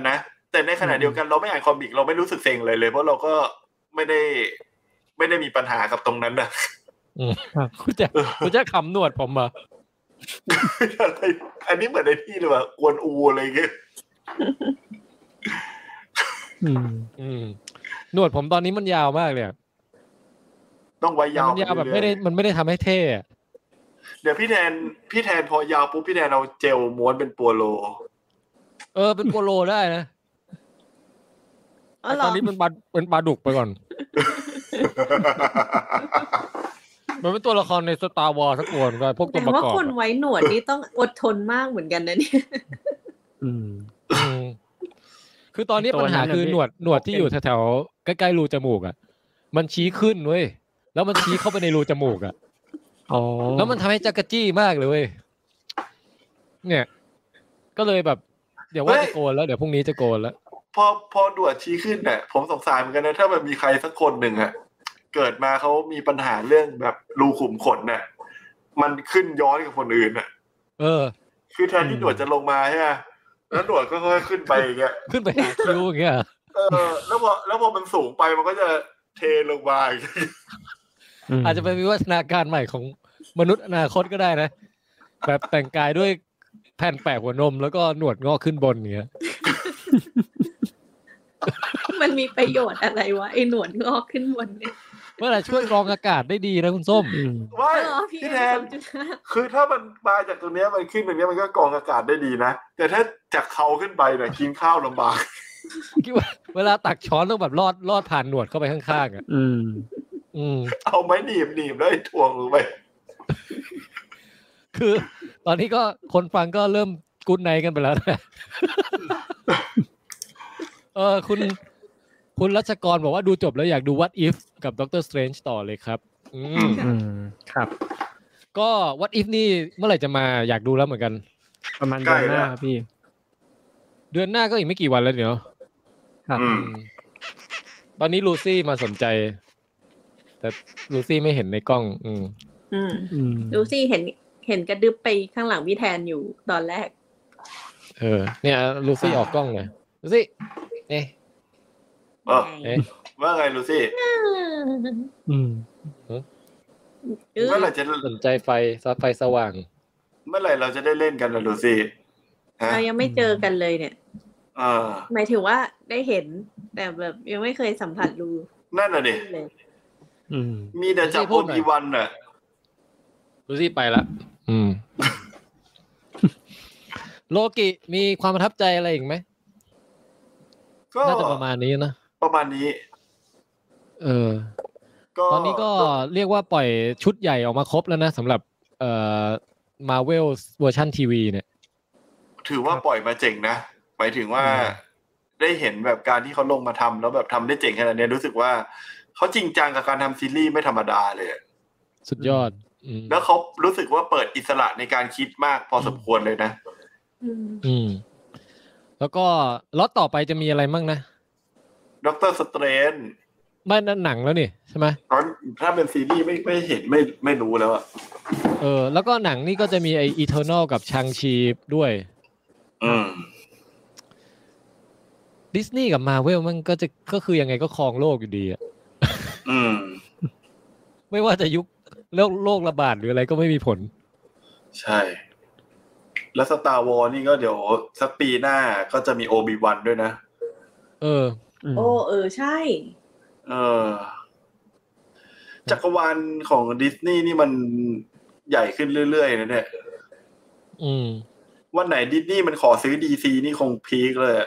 แต่ในขณะเดียวกันเราไม่อ่านคอมิกเราไม่รู้สึกเซ็งเลยเลยเพราะเราก็ไม่ได้ไม่ได้มีปัญหากับตรงนั้นนะคุณจะคุณจะขำหนวดผมเหรออะไรอันนี้เหมือนในที่เลยว่ะกวนอูอะไรเงี้ยอืมอืมหนวดผมตอนนี้มันยาวมากเลยต้องไว้ยาวมันยาวแบบไม่ได้มันไม่ได้ทำให้เท่เดี๋ยวพี่แทนพี่แทนพอยาวปุ๊บพี่แทนเอาเจลม้วนเป็นปัวโลเออเป็นปัวโลได้นะตอนนี้เป็นปลาเป็นปลาดุกไปก่อนมันเป็นตัวละครใน Star Wars สักตัวก็พวกตัวประกอบแต่ว่าคนไว้หนวดนี่ต้องอดทนมากเหมือนกันนะเนี่ยอืมคือตอนนี้ปัญหาคือหนวดหนวดที่อยู่แถวๆใกล้ๆรูจมูกอ่ะมันชี้ขึ้นเว้ยแล้วมันชี้เข้าไปในรูจมูกอ่ะอ๋อแล้วมันทำให้จักรจี้มากเลยเว้ยเนี่ยก็เลยแบบเดี๋ยวว่าจะโกนแล้วเดี๋ยวพรุ่งนี้จะโกนแล้วพอพอหนวดชี้ขึ้นเนี่ยผมสงสารเหมือนกันนะถ้ามันมีใครสักคนหนึ่งอ่ะเกิดมาเขามีปัญหาเรื่องแบบรูขุมขนเนี่ยมันขึ้นย้อนกับคนอื่นอ่ะเออคือแทนที่หนวดจะลงมาใช่ไหมแล้วหนวดก็ค่อยขึ้นไปอย่างเงี้ยขึ้นไปหาคิ้วอย่างเงี้ยเออแล้วพอแล้วพอมันสูงไปมันก็จะเทลงมาอาจจะเป็นวิวัฒนาการใหม่ของมนุษย์อนาคตก็ได้นะแบบแต่งกายด้วยแผ่นแปะหัวนมแล้วก็หนวดงอกขึ้นบนอย่างเงี้ยมันมีประโยชน์อะไรวะไอ้หนวดงอกขึ้นบนเนี่ยเมื่อไหร่ช่วยกรองอากาศได้ดีนะคุณส้มว่าพี่แทนคือถ้ามันมาจากตรงนี้มันขึ้นตรงนี้มันก็กรองอากาศได้ดีนะแต่ถ้าจากเขาขึ้นไปเนี่ยกินข้าวลำบากคิดว่าเวลาตักช้อนต้องแบบลอดลอดผ่านหนวดเข้าไปข้างๆอ่ะอืมอืมเอาไม้หนีบหนีบได้ถ่วงลงไปคือตอนนี้ก็คนฟังก็เริ่มกู๊ดไนท์กันไปแล้วนะเออคุณคุณรัชกรบอกว่าดูจบแล้วอยากดู What If กับ Doctor Strange ต่อเลยครับอืมครับก็ What If นี่เมื่อไหร่จะมาอยากดูแล้วเหมือนกันประมาณเดือนหน้าพี่เดือนหน้าก็อีกไม่กี่วันแล้วเดี๋ยวครับตอนนี้ลูซี่มาสนใจแต่ลูซี่ไม่เห็นในกล้องอืมอืมลูซี่เห็นเห็นกระดึบไปข้างหลังพี่แทนอยู่ตอนแรกเออเนี่ยลูซี่ออกกล้องเลยลูซี่เอ๊ะเอ๊ะว่าไงลูซี่อืมเมื่อไหร่จะสนใจไฟไฟสว่างเมื่อไหร่เราจะได้เล่นกันล่ะลูซี่เรายังไม่เจอกันเลยเนี่ยหมายถึงว่าได้เห็นแต่แบบยังไม่เคยสัมผัสดูนั่นน่ะดิมีแต่จับโอบีวันน่ะลูซี่ไปละอืมโลกิมีความประทับใจอะไรอีกไหมก็น่าจะประมาณนี้นะประมาณนี้เออตอนนี้ก็เรียกว่าปล่อยชุดใหญ่ออกมาครบแล้วนะสำหรับเอ่อ Marvel เวอร์ชันทีวีเนี่ยถือว่าปล่อยมาเจ๋งนะหมายถึงว่าได้เห็นแบบการที่เขาลงมาทำแล้วแบบทำได้เจ๋งขนาดนี้รู้สึกว่าเขาจริงจังกับการทำซีรีส์ไม่ธรรมดาเลยสุดยอดแล้วเขารู้สึกว่าเปิดอิสระในการคิดมากพอสมควรเลยนะอืมแล้วก็ล็อตต่อไปจะมีอะไรมั่งนะด็อกเตอร์สเตรนจ์ไม่นั่นหนังแล้วนี่ใช่ไหมตอนถ้าเป็นซีรีส์ไม่ไม่เห็นไม่ไม่รู้แล้วอะเออแล้วก็หนังนี่ก็จะมีไอ้ Eternal กับชังชีด้วยอืมดิสนีย์กับ Marvel มันก็จะก็คือยังไงก็ครองโลกอยู่ดีอ่ะอืมไม่ว่าจะยุคโรคโรคระบาดหรืออะไรก็ไม่มีผลใช่แล้ว Star Wars นี่ก็เดี๋ยวสักปีหน้าก็จะมี โอบิวัน ด้วยนะเออโอ้เออใช่เออจักรวาลของดิสนีย์นี่มันใหญ่ขึ้นเรื่อยๆนะเนี่ยอืมวันไหนดิสนีย์มันขอซื้อ ดี ซี นี่คงพีคเลย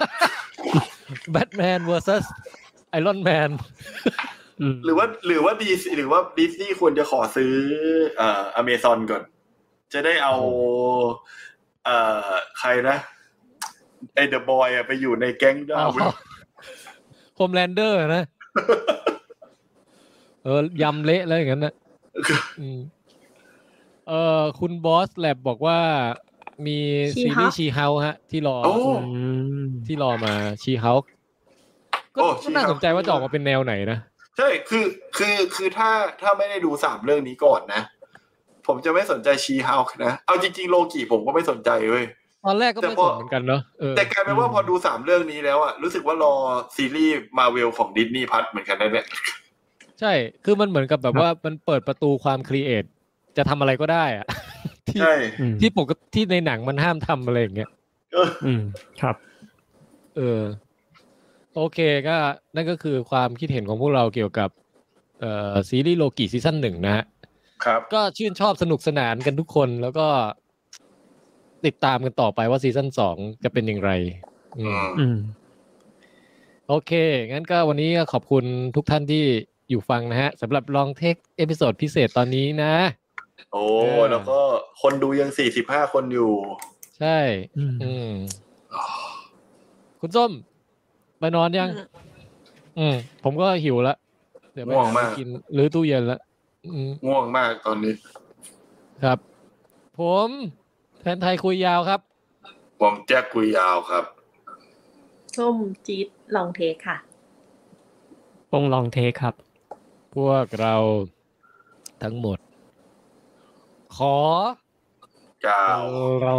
Batman versus Iron Man หรือว่าหรือว่าดีหรือว่าดิสนีย์ควรจะขอซื้อเอ่อ Amazon ก่อนจะได้เอาเอ่อใครนะไอ้ The Boy อ่ะไปอยู่ในแก๊งดาวโฮมแลนเดอร์นะเออยำเละแล้วอย่างนั้นนะเออคุณบอสแลบบอกว่ามีซีรีส์ชีเฮาส์ฮะที่รอที่รอมาชีเฮาส์ก็น่าสนใจว่าจะออกมาเป็นแนวไหนนะใช่คือคือคือถ้าถ้าไม่ได้ดูสามเรื่องนี้ก่อนนะผมจะไม่สนใจชีเฮาส์นะเอาจริงๆโลกิผมก็ไม่สนใจเว้ยตอนแรกก็ไม่สนเหมือนกันเนาะเออแต่กลายเป็นว่าพอดูสามเรื่องนี้แล้วอ่ะรู้สึกว่ารอซีรีส์มาเวลของดิสนีย์พัทเหมือนกันนะเนี่ยใช่คือมันเหมือนกับแบบว่ามันเปิดประตูความครีเอทจะทำอะไรก็ได้อ่ะที่ที่ปกติที่ในหนังมันห้ามทำอะไรอย่างเงี้ยอืมครับเออโอเคก็นั่นก็คือความคิดเห็นของพวกเราเกี่ยวกับเอ่อซีรีส์โลกิซีซั่นหนึ่งนะฮะครับก็ชื่นชอบสนุกสนานกันทุกคนแล้วก็ติดตามกันต่อไปว่าซีซั่นสองจะเป็นอย่างไรอืมอืมโอเคงั้นก็วันนี้ขอบคุณทุกท่านที่อยู่ฟังนะฮะสำหรับลองเทคเอพิโซดพิเศษตอนนี้นะโอ้แล้วก็คนดูยังสี่สิบห้าคนอยู่ใช่อืมคุณส้มไปนอนยังอืมผมก็หิวแล้วเดี๋ยวไปหากินหรือตู้เย็นแล้วง่วงมากตอนนี้ครับผมแทนไทยคุยยาวครับผมแจ็คคุยยาวครับส้มจี๊ดลองเทคค่ะปงลองเทคครับพวกเราทั้งหมดขอกล่าว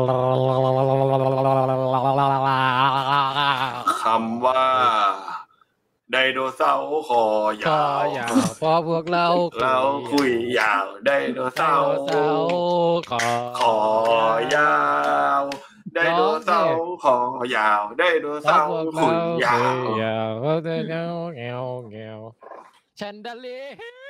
คำว่าไดโนเสาร์คอยาวพอพวกเราเราคุยยาวไดโนเสาร์คอคอยาวไดโนเสาร์คอยาวไดโนเสาร์คุยยาวเงาเงาเงาเงาแชนเดอเลีย